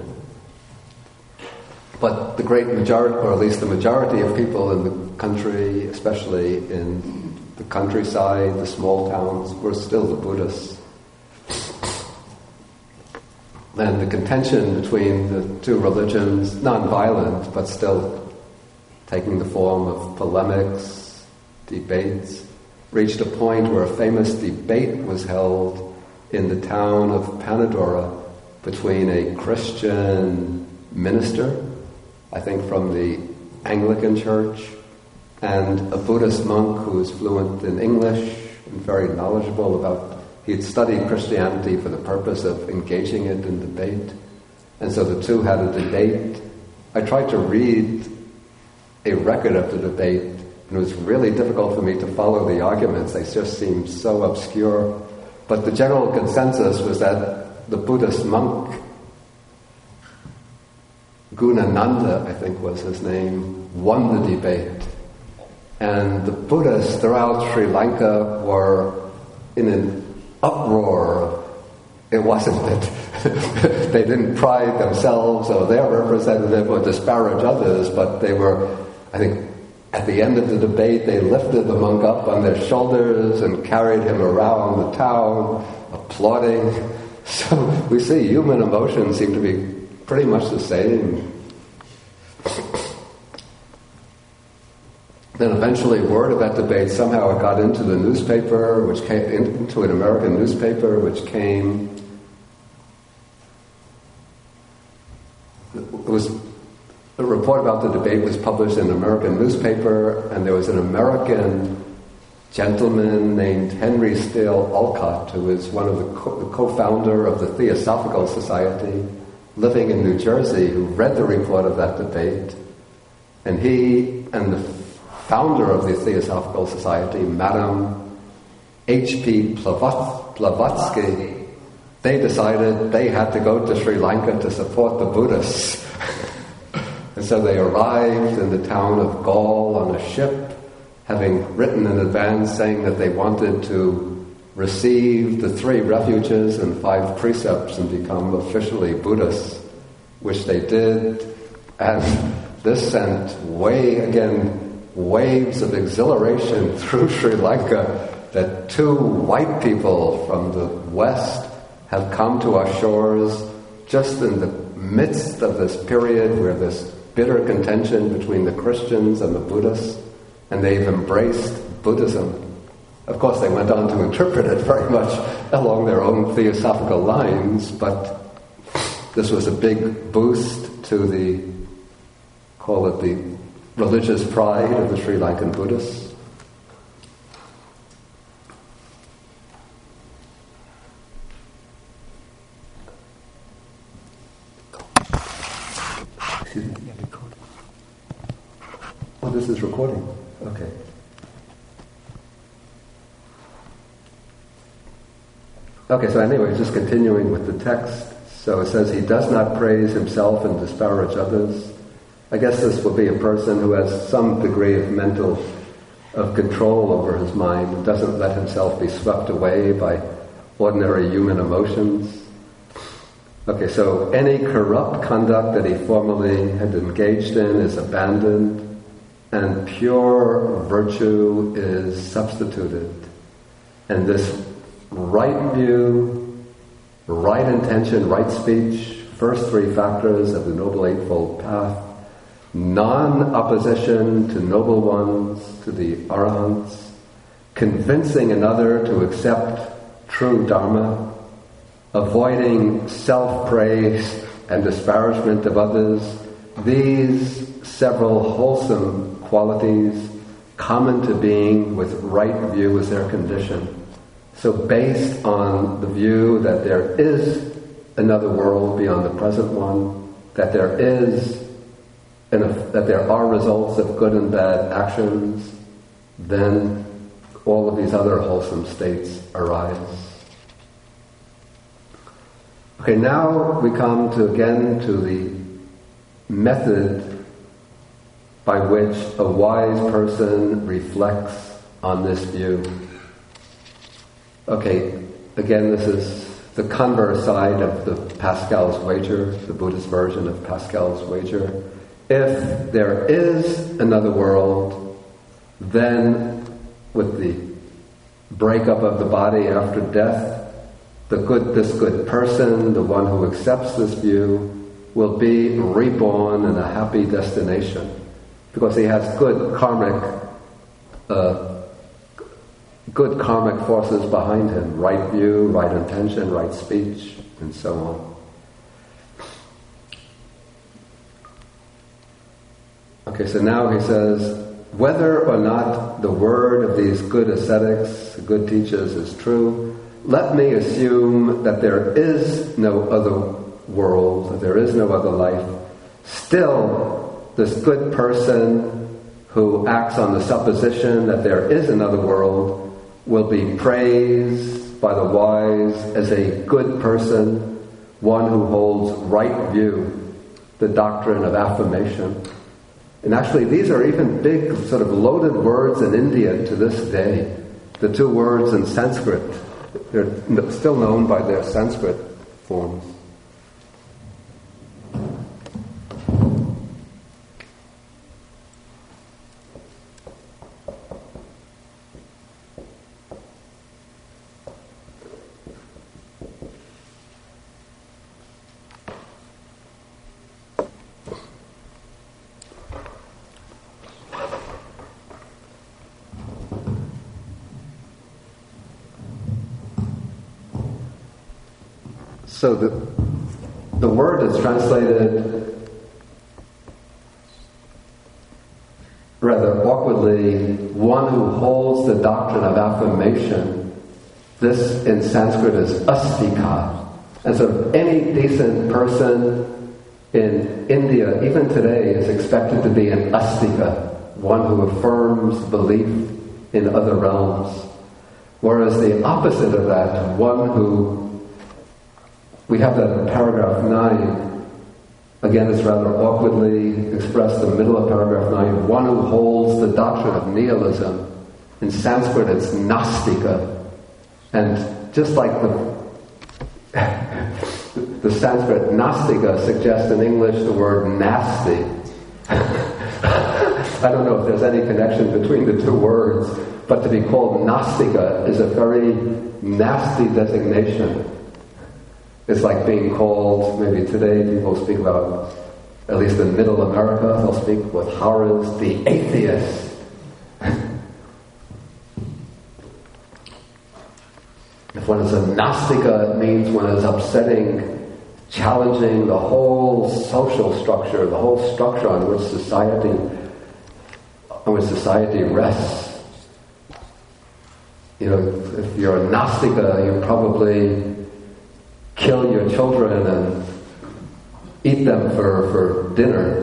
Speaker 1: But the great majority, or at least the majority of people in the country, especially in the countryside, the small towns, were still the Buddhists. And the contention between the two religions, non-violent, but still taking the form of polemics, debates, reached a point where a famous debate was held in the town of Panadura between a Christian minister, I think from the Anglican Church, and a Buddhist monk who was fluent in English and very knowledgeable about, he had studied Christianity for the purpose of engaging it in debate. And so the two had a debate. I tried to read a record of the debate, and it was really difficult for me to follow the arguments. They just seemed so obscure. But the general consensus was that the Buddhist monk, Gunananda, I think was his name, won the debate. And the Buddhists throughout Sri Lanka were in an uproar. It wasn't that they didn't pride themselves or their representative or disparage others, but they were, I think, at the end of the debate, they lifted the monk up on their shoulders and carried him around the town, applauding. So we see human emotions seem to be pretty much the same. Then eventually word of that debate, somehow it got into the newspaper, which came into an American newspaper, which came, it was, a report about the debate was published in an American newspaper, and there was an American gentleman named Henry Steele Olcott, who was one of the co-founder of the Theosophical Society, living in New Jersey, who read the report of that debate, and he and the founder of the Theosophical Society, Madame H.P. Blavatsky, they decided they had to go to Sri Lanka to support the Buddhists. And so they arrived in the town of Gaul on a ship, having written in advance saying that they wanted to receive the 3 refuges and 5 precepts and become officially Buddhists, which they did. And this sent waves of exhilaration through Sri Lanka that 2 white people from the West have come to our shores just in the midst of this period where there's bitter contention between the Christians and the Buddhists, and they've embraced Buddhism. Of course, they went on to interpret it very much along their own theosophical lines, but this was a big boost to the, call it the religious pride of the Sri Lankan Buddhists. Excuse me? Yeah, recording. Oh, this is recording. Okay. Okay, so anyway, just continuing with the text. So it says, he does not praise himself and disparage others. I guess this will be a person who has some degree of control over his mind, doesn't let himself be swept away by ordinary human emotions. Okay, so any corrupt conduct that he formerly had engaged in is abandoned, and pure virtue is substituted. And this right view, right intention, right speech, first three factors of the Noble Eightfold Path, non-opposition to noble ones, to the arahants, convincing another to accept true dharma, avoiding self-praise and disparagement of others, these several wholesome qualities common to being with right view as their condition. So based on the view that there is another world beyond the present one, that there are results of good and bad actions, then all of these other wholesome states arise. Okay, now we come to the method by which a wise person reflects on this view. Okay, again, this is the converse side of the Pascal's wager, the Buddhist version of Pascal's wager. If there is another world, then with the breakup of the body after death, this good person, the one who accepts this view, will be reborn in a happy destination because he has good karmic forces behind him, right view, right intention, right speech, and so on. Okay, so now he says, whether or not the word of these good ascetics, good teachers, is true, let me assume that there is no other world, that there is no other life. Still, this good person who acts on the supposition that there is another world will be praised by the wise as a good person, one who holds right view, the doctrine of affirmation. And actually, these are even big, sort of loaded words in India to this day. The two words in Sanskrit, they're still known by their Sanskrit forms. So the word is translated rather awkwardly, one who holds the doctrine of affirmation. This in Sanskrit is astika. And so any decent person in India, even today, is expected to be an astika, one who affirms belief in other realms. Whereas the opposite of that, one who, we have that in paragraph 9. Again, it's rather awkwardly expressed in the middle of paragraph 9. One who holds the doctrine of nihilism. In Sanskrit, it's nastika. And just like the Sanskrit nastika suggests in English the word nasty. I don't know if there's any connection between the two words, but to be called nastika is a very nasty designation. It's like being called, maybe today people speak about, at least in Middle America, they'll speak with horrors, the atheist. If one is a Nastika, it means one is upsetting, challenging the whole social structure, the whole structure on which society rests. You know, if you're a Nastika, you probably kill your children and eat them for dinner.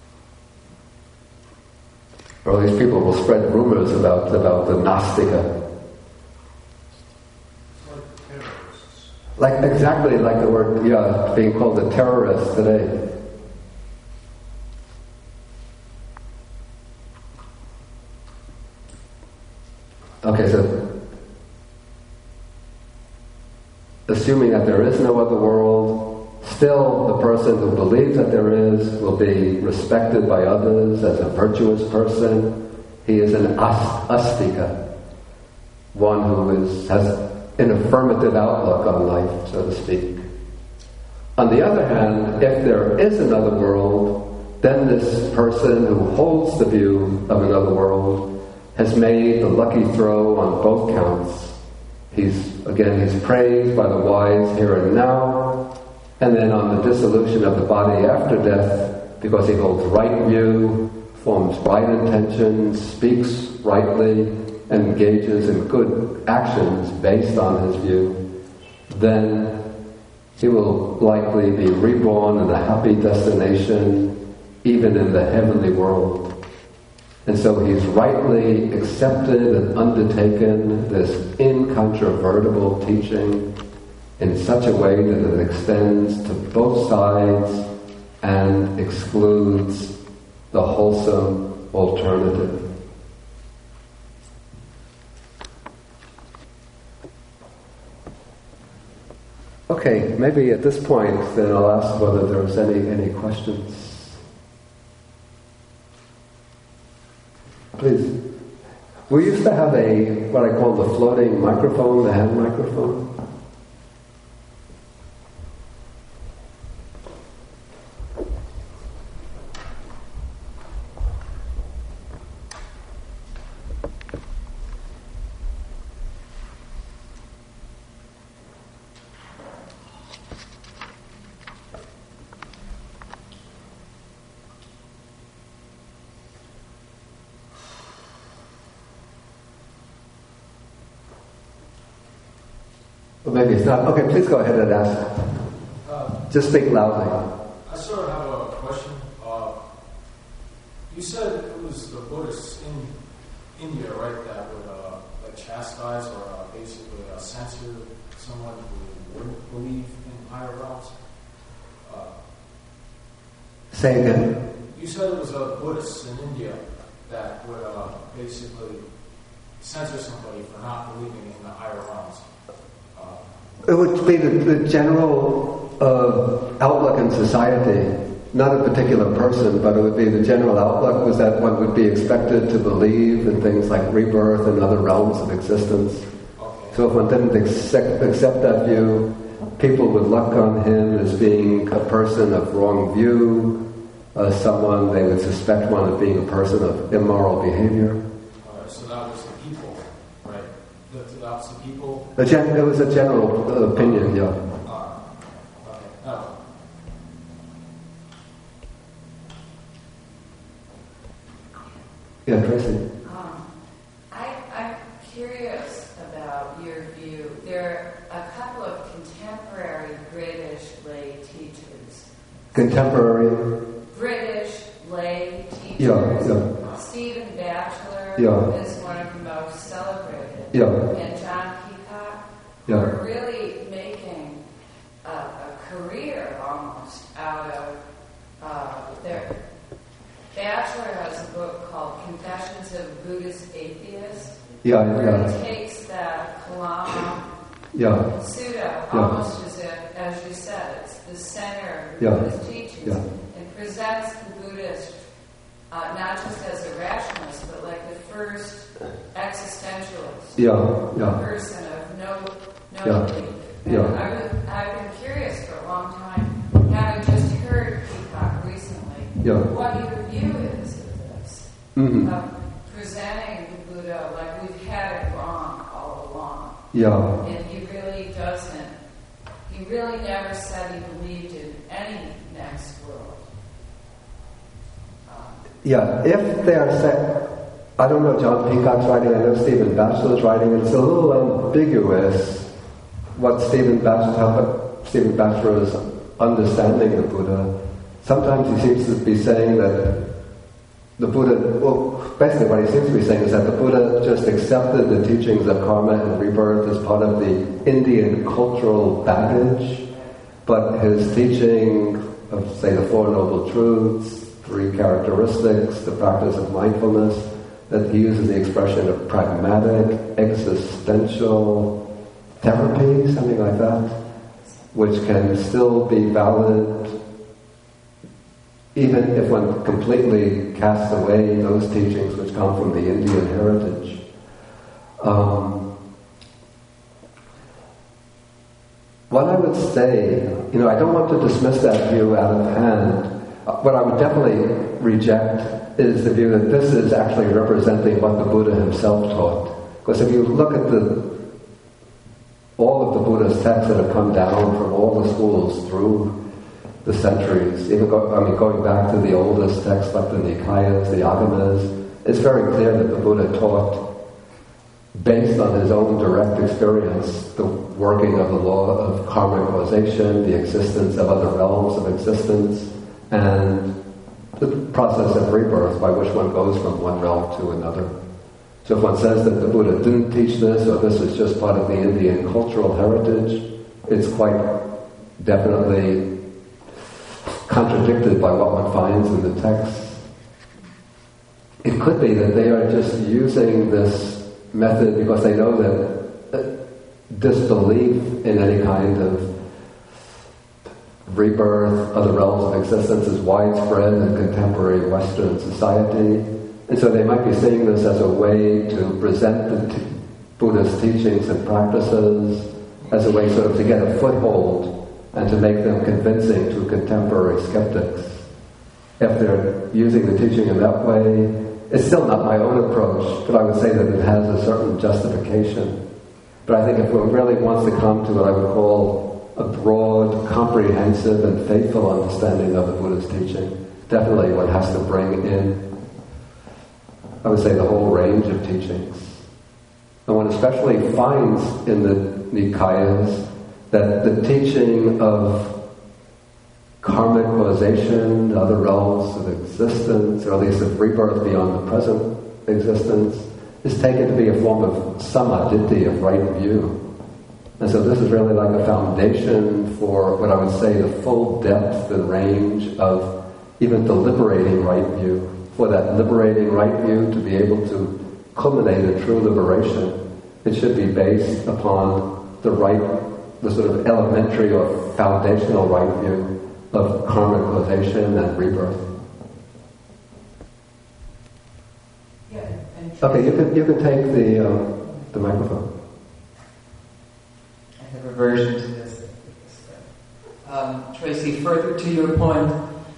Speaker 1: Or at least people will spread rumors about the Nastika. Exactly like the word, being called a terrorist today. Okay, so assuming that there is no other world, still the person who believes that there is will be respected by others as a virtuous person. He is an astika, one who has an affirmative outlook on life, so to speak. On the other hand, if there is another world, then this person who holds the view of another world has made the lucky throw on both counts. He's praised by the wise here and now, and then on the dissolution of the body after death, because he holds right view, forms right intentions, speaks rightly, and engages in good actions based on his view, then he will likely be reborn in a happy destination, even in the heavenly world. And so he's rightly accepted and undertaken this incontrovertible teaching in such a way that it extends to both sides and excludes the wholesome alternative. Okay, maybe at this point then I'll ask whether there's any questions. Please. We used to have what I call the floating microphone, the hand microphone. Or maybe it's not. Okay, please go ahead and ask. Just speak loudly.
Speaker 4: I sort of have a question. You said it was the Buddhists in India, right, that would chastise or basically censor someone who wouldn't believe in higher realms?
Speaker 1: Say again.
Speaker 4: You said it was Buddhists in India that would basically censor somebody for not believing in the higher realms.
Speaker 1: It would be the general outlook in society, not a particular person, but it would be the general outlook was that one would be expected to believe in things like rebirth and other realms of existence.
Speaker 4: Okay.
Speaker 1: So if one didn't accept that view, people would look on him as being a person of wrong view, someone they would suspect one of being a person of immoral behavior.
Speaker 4: So that was the people, right? That was the people?
Speaker 1: It was a general opinion, yeah.
Speaker 4: Okay. Oh.
Speaker 1: Yeah, Tracy.
Speaker 5: I'm curious about your view. There are a couple of contemporary British lay teachers.
Speaker 1: Contemporary?
Speaker 5: British lay teachers.
Speaker 1: Yeah.
Speaker 5: Stephen Batchelor is one of the most celebrated.
Speaker 1: Yeah.
Speaker 5: And John Peacock, who are really making a career almost out of their... Batchelor has a book called Confessions of a Buddhist Atheist, where he takes that Kalama Sutta almost as if, as you said, it's the center of Buddhist teachings, and presents the Buddhist not just as a rationalist, but like the first existentialist, a person of no belief. And I've been curious for a long time, having just heard Peacock recently, what your view is of this, of presenting the Buddha like we've had it wrong all along. And he really never said he believed in any next world.
Speaker 1: If they are set, I don't know John Peacock's writing, I know Stephen Batchelor's writing, and it's a little ambiguous what Stephen Batchelor's understanding of Buddha. Sometimes he seems to be saying that the Buddha, well, basically what he seems to be saying is that the Buddha just accepted the teachings of karma and rebirth as part of the Indian cultural baggage, but his teaching of, say, the Four Noble Truths, 3 characteristics, the practice of mindfulness, that he uses the expression of pragmatic, existential therapy, something like that, which can still be valid even if one completely casts away those teachings which come from the Indian heritage. What I would say, I don't want to dismiss that view out of hand. What I would definitely reject is the view that this is actually representing what the Buddha himself taught. Because if you look at all of the Buddha's texts that have come down from all the schools through the centuries, even going back to the oldest texts like the Nikayas, the Agamas, it's very clear that the Buddha taught, based on his own direct experience, the working of the law of karmic causation, the existence of other realms of existence, and the process of rebirth by which one goes from one realm to another. So if one says that the Buddha didn't teach this, or this is just part of the Indian cultural heritage, it's quite definitely contradicted by what one finds in the text. It could be that they are just using this method because they know that disbelief in any kind of rebirth, other realms of existence is widespread in contemporary Western society. And so they might be seeing this as a way to present the Buddha's teachings and practices as a way sort of to get a foothold and to make them convincing to contemporary skeptics. If they're using the teaching in that way, it's still not my own approach, but I would say that it has a certain justification. But I think if one really wants to come to what I would call a broad, comprehensive, and faithful understanding of the Buddha's teaching, definitely one has to bring in, I would say, the whole range of teachings. And one especially finds in the Nikayas that the teaching of karmic causation, other realms of existence, or at least of rebirth beyond the present existence, is taken to be a form of samadhi, of right view. And so this is really like a foundation for what I would say the full depth and range of even the liberating right view. For that liberating right view to be able to culminate in true liberation, it should be based upon the sort of elementary or foundational right view of karmic causation and rebirth.
Speaker 3: Yeah,
Speaker 1: okay, you can take the microphone.
Speaker 3: I have a version to this. Tracy, further to your point,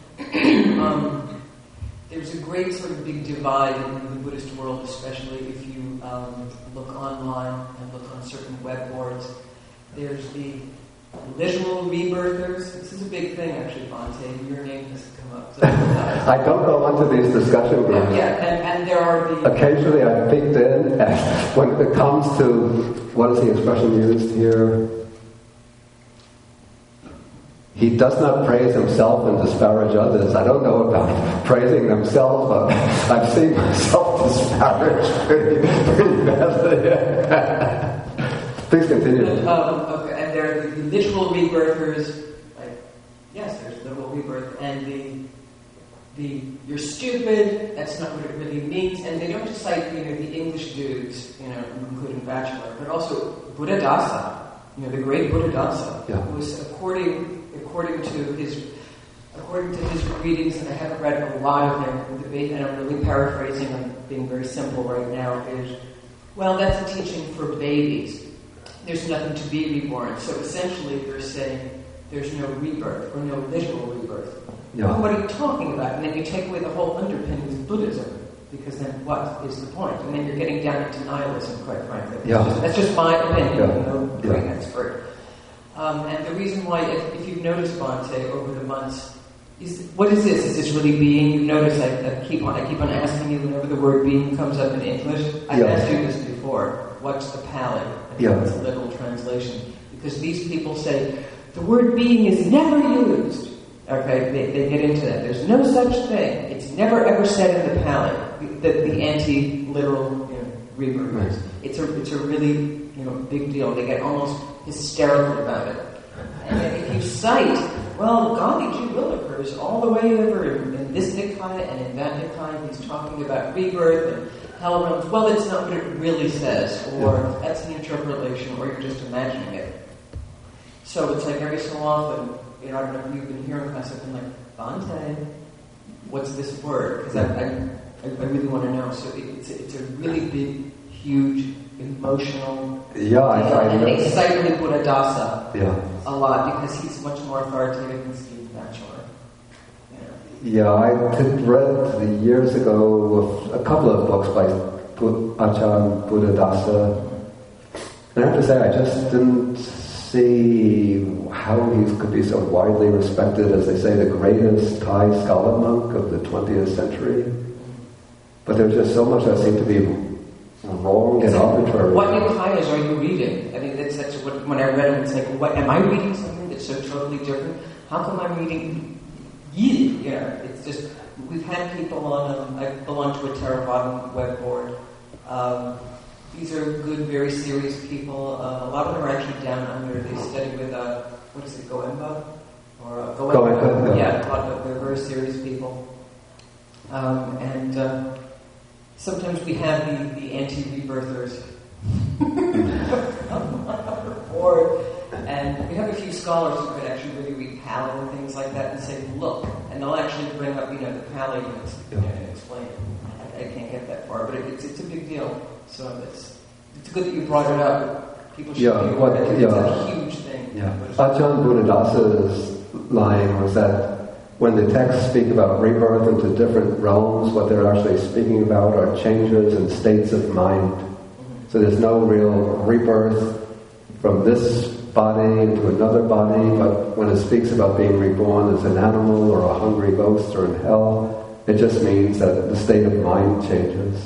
Speaker 3: there's a great sort of big divide in the Buddhist world, especially if you look online and look on certain web boards. There's the literal rebirthers. This is a big thing, actually, Bhante. Your name has come up. So,
Speaker 1: I don't go onto these discussion groups.
Speaker 3: And there are the...
Speaker 1: Occasionally I've peeked in, and when it comes to, what is the expression used here? He does not praise himself and disparage others. I don't know about praising themselves, but I've seen myself disparaged pretty badly. Please continue.
Speaker 3: Okay, and there are the literal rebirthers. Like, yes, there's literal rebirth, and the you're stupid. That's not what it really means. And they don't just cite the English dudes, including Bachelor, but also Buddhadasa. The great Buddhadasa, who was according to his readings, and I haven't read a lot of them, the debate, and I'm really paraphrasing, I'm being very simple right now, is, well, that's a teaching for babies. There's nothing to be reborn. So essentially they're saying there's no rebirth, or no literal rebirth.
Speaker 1: Yeah.
Speaker 3: Well, what are you talking about? And then you take away the whole underpinnings of Buddhism, because then what is the point? And then you're getting down into nihilism, quite frankly. That's just my opinion, I'm no great expert. And the reason why, if you've noticed, Bhante, over the months, what is this? Is this really being? You notice I keep on asking you whenever the word being comes up in English. I've asked you this before. What's the Pali? What's the literal translation? Because these people say the word being is never used. Okay, they get into that. There's no such thing. It's never ever said in the Pali, the anti-literal rebirth.
Speaker 1: Right.
Speaker 3: It's a really big deal. They get almost hysterical about it. And then if you cite, well, Gandhiji will occurs all the way over in this Nikaya and in that Nikaya, he's talking about rebirth and hell realms. Well, it's not what it really says, or that's an interpolation, or you're just imagining it. So it's like every so often, I don't know if you've been hearing class, I've been like, Bhante, what's this word? Because I really want to know. So it's a really big, huge, emotional
Speaker 1: Yeah, I
Speaker 3: and they cite really Buddhadasa
Speaker 1: Yeah.
Speaker 3: a lot because he's much more authoritative than Steve Batchelor.
Speaker 1: Yeah, I read years ago a couple of books by Ajahn Buddhadasa. And I have to say, I just didn't see how he could be so widely respected as they say the greatest Thai scholar monk of the 20th century. But there's just so much that seemed to be wrong and arbitrary.
Speaker 3: What Nikayas are you reading? I mean, that's what, when I read them, it's like, what, am I reading something that's so totally different? How come I'm reading Yi? It's just, we've had people on, I belong to a Theravada web board. These are good, very serious people. A lot of them are actually down under. They study with, what is it, Goenba? Or
Speaker 1: Goenba,
Speaker 3: yeah, a lot of they're very serious people. And sometimes we have the anti-rebirthers on our board. And we have a few scholars who could actually really read Pali and things like that and say, look, and they'll actually bring up, the Pali and explain it. I can't get that far, but it's a big deal. So it's good that you brought it up. People should be aware that it's a huge thing.
Speaker 1: Yeah. Ajahn Buddhadasa's line was that when the texts speak about rebirth into different realms, what they're actually speaking about are changes in states of mind. Mm-hmm. So there's no real rebirth from this body into another body, but when it speaks about being reborn as an animal or a hungry ghost or in hell, it just means that the state of mind changes.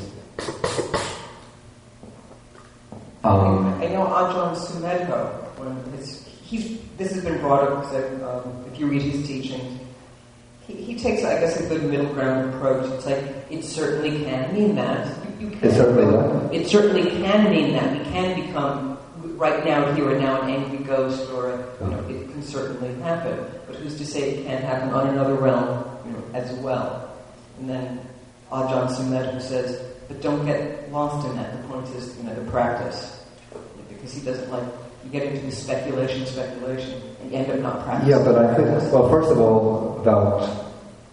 Speaker 3: I know Ajahn Sumedho, this has been brought up because if you read his teachings, he takes, I guess, a good middle ground approach. It's like, it certainly can mean that.
Speaker 1: It certainly
Speaker 3: can mean that. We can become, right now, here and now, an angry ghost, or it can certainly happen. But who's to say it can't happen on another realm, as well? And then Ajahn Sumedho says, but don't get lost in that. The point is, the practice. Because he doesn't like, you get into the speculation, and you end up not practicing.
Speaker 1: Yeah, but I think, well, first of all, about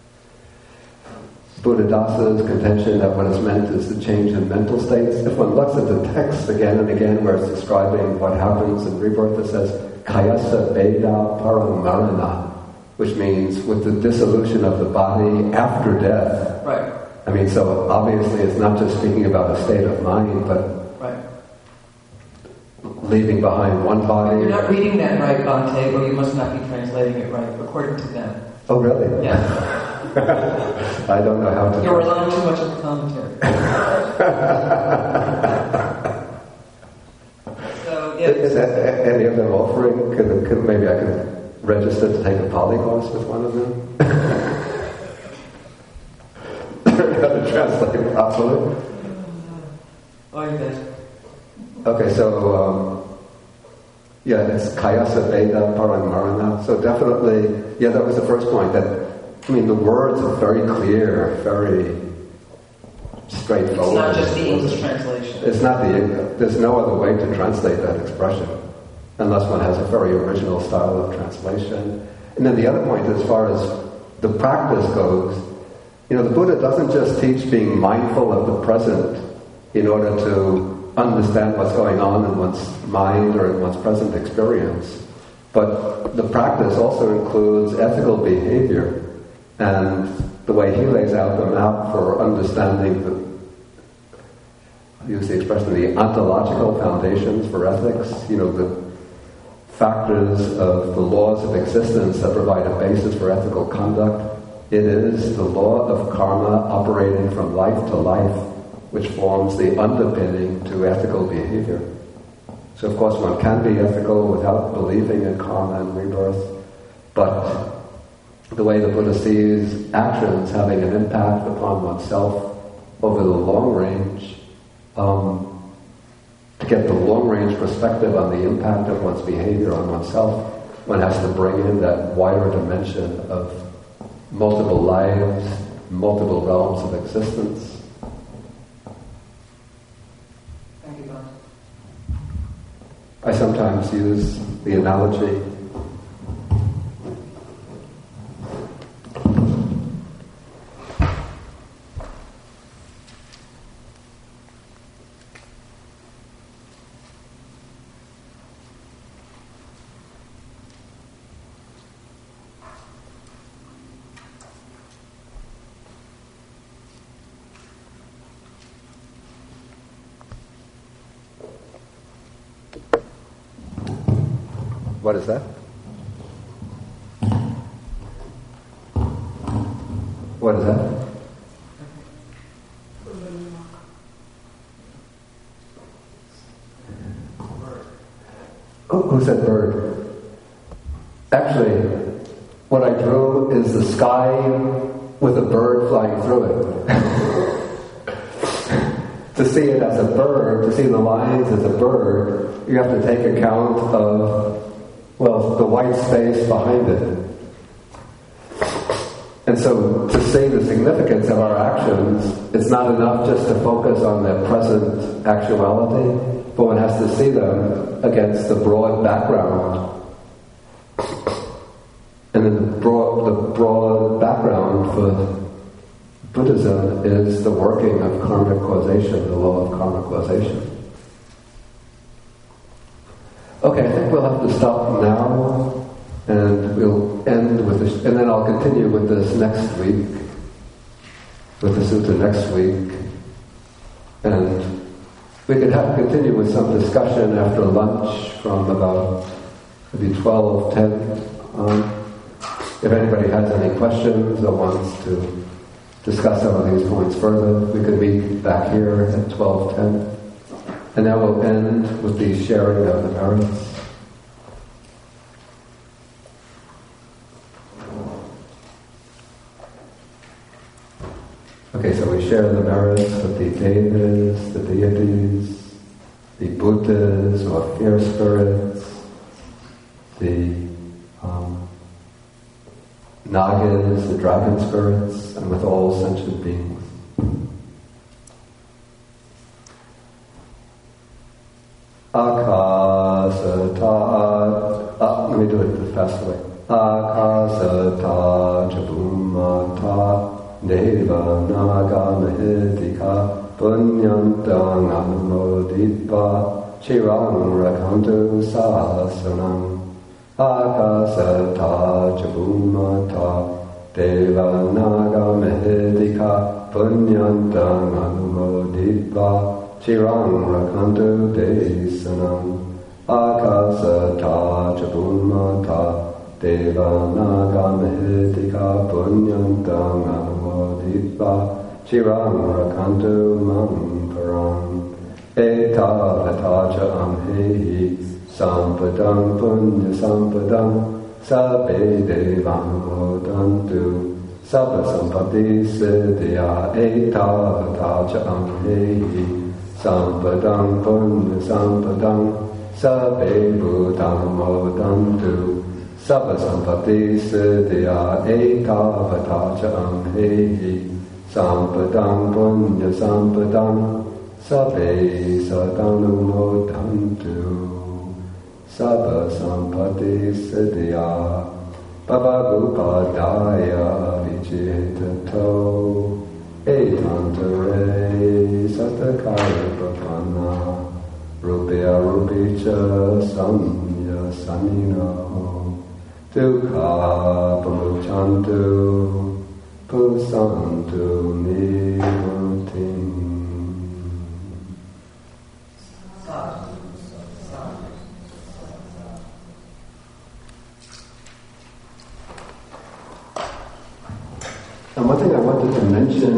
Speaker 1: Buddhadasa's contention that what is meant is the change in mental states. If one looks at the text again and again where it's describing what happens in rebirth, it says, Kayasa Veda Param Marana, which means with the dissolution of the body after death.
Speaker 3: Right.
Speaker 1: I mean, so obviously it's not just speaking about a state of mind, but leaving behind one body.
Speaker 3: You're not reading that right, Bhante, or you must not be translating it right, according to them.
Speaker 1: Oh, really?
Speaker 3: Yeah.
Speaker 1: I don't know how to...
Speaker 3: You're relying too much on the commentary. So, yeah.
Speaker 1: Is any of them offering? Maybe I could register to take a Pali course with one of them? How to translate properly. Okay, so it's Kayasa Veda Paramarana. So definitely, that was the first point. That the words are very clear, very straightforward.
Speaker 3: It's not just the English translation.
Speaker 1: It's not there's no other way to translate that expression, unless one has a very original style of translation. And then the other point, as far as the practice goes, the Buddha doesn't just teach being mindful of the present in order to understand what's going on in one's mind or in one's present experience. But the practice also includes ethical behavior, and the way he lays out the map for understanding I use the expression, the ontological foundations for ethics, the factors of the laws of existence that provide a basis for ethical conduct. It is the law of karma operating from life to life, which forms the underpinning to ethical behavior. So of course one can be ethical without believing in karma and rebirth, but the way the Buddha sees actions having an impact upon oneself over the long range, to get the long-range perspective on the impact of one's behavior on oneself, one has to bring in that wider dimension of multiple lives, multiple realms of existence.
Speaker 3: Thank you, Bhante.
Speaker 1: I sometimes use the analogy What is that? What is that? Who said bird? Actually, what I drew is the sky with a bird flying through it. To see it as a bird, to see the lines as a bird, you have to take account of, well, the white space behind it. And so to see the significance of our actions, it's not enough just to focus on their present actuality, but one has to see them against the broad background. And then the broad background for Buddhism is the working of karmic causation, the law of karmic causation. Okay, I think we'll have to stop now, and we'll end with this, and then I'll continue with this next week, with the sutta next week, and we could continue with some discussion after lunch from about maybe 12:10 on. If anybody has any questions or wants to discuss some of these points further, we could meet back here at 12:10. And now we'll end with the sharing of the merits. Okay, so we share the merits with the devas, the deities, the Buddhas or fear spirits, the Nagas, the dragon spirits, and with all sentient beings. Let me do it the fast way. Akasata chabumata deva naga mahedika punyantang anumoditva chirang rakantu sasanam. Akasata chabumata deva naga mahedika punyantang anumoditva chirang rakantu desanam. Akasata chabumata deva naga mahedika punyantang anumoditva chirang rakantu mam param. Etavata cha amhehi sampadam punya sampadam sabbe devanumodantu sabba sampati siddhya. Etavata cha amhehi sampadam punya sampadam sabbe bhutanumodantu sabba sampati siddhya. Etavata cha amhehi sampadam punya sampadam sabbe sadanumodantu sabba sampati siddhya. Bhavagupadaya vijetato etantare satakaya papana rupya rupicha samya sanino dukha pamuchantu pusantu nimutim. And one thing I wanted to mention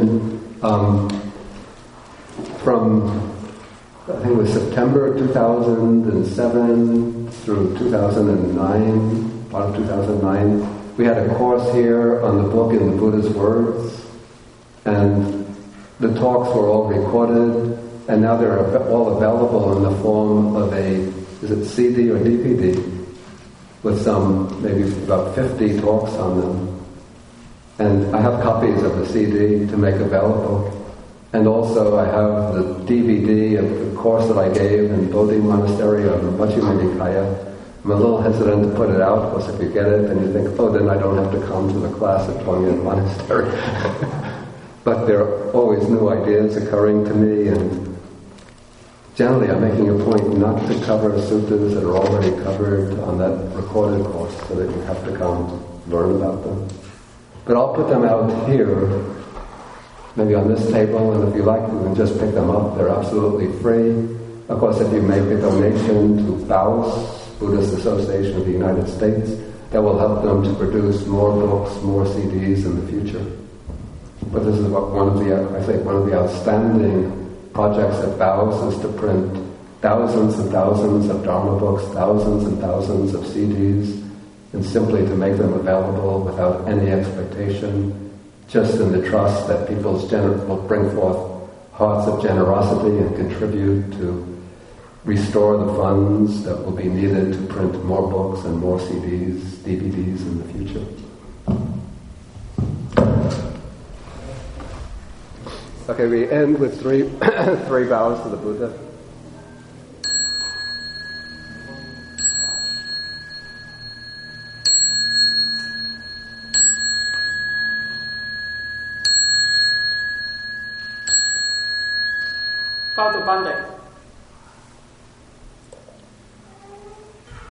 Speaker 1: from, I think it was September 2007 through 2009, part of 2009, we had a course here on the book in the Buddha's words, and the talks were all recorded, and now they're all available in the form of is it CD or DVD, with some, maybe about 50 talks on them. And I have copies of the CD to make available. And also I have the DVD of the course that I gave in Bodhi Monastery on Majjhima Nikaya. I'm a little hesitant to put it out, because if you get it, then you think, oh, then I don't have to come to the class at Tongyen Monastery. But there are always new ideas occurring to me, and generally I'm making a point not to cover suttas that are already covered on that recorded course, so that you have to come learn about them. But I'll put them out here, maybe on this table, and if you like, you can just pick them up. They're absolutely free. Of course, if you make a donation to BAUS, Buddhist Association of the United States, that will help them to produce more books, more CDs in the future. But this is one of the outstanding projects at BAUS is to print thousands and thousands of Dharma books, thousands and thousands of CDs, and simply to make them available without any expectation, just in the trust that people will bring forth hearts of generosity and contribute to restore the funds that will be needed to print more books and more CDs, DVDs in the future. Okay, we end with three vows to the Buddha.
Speaker 6: Vow to Bande.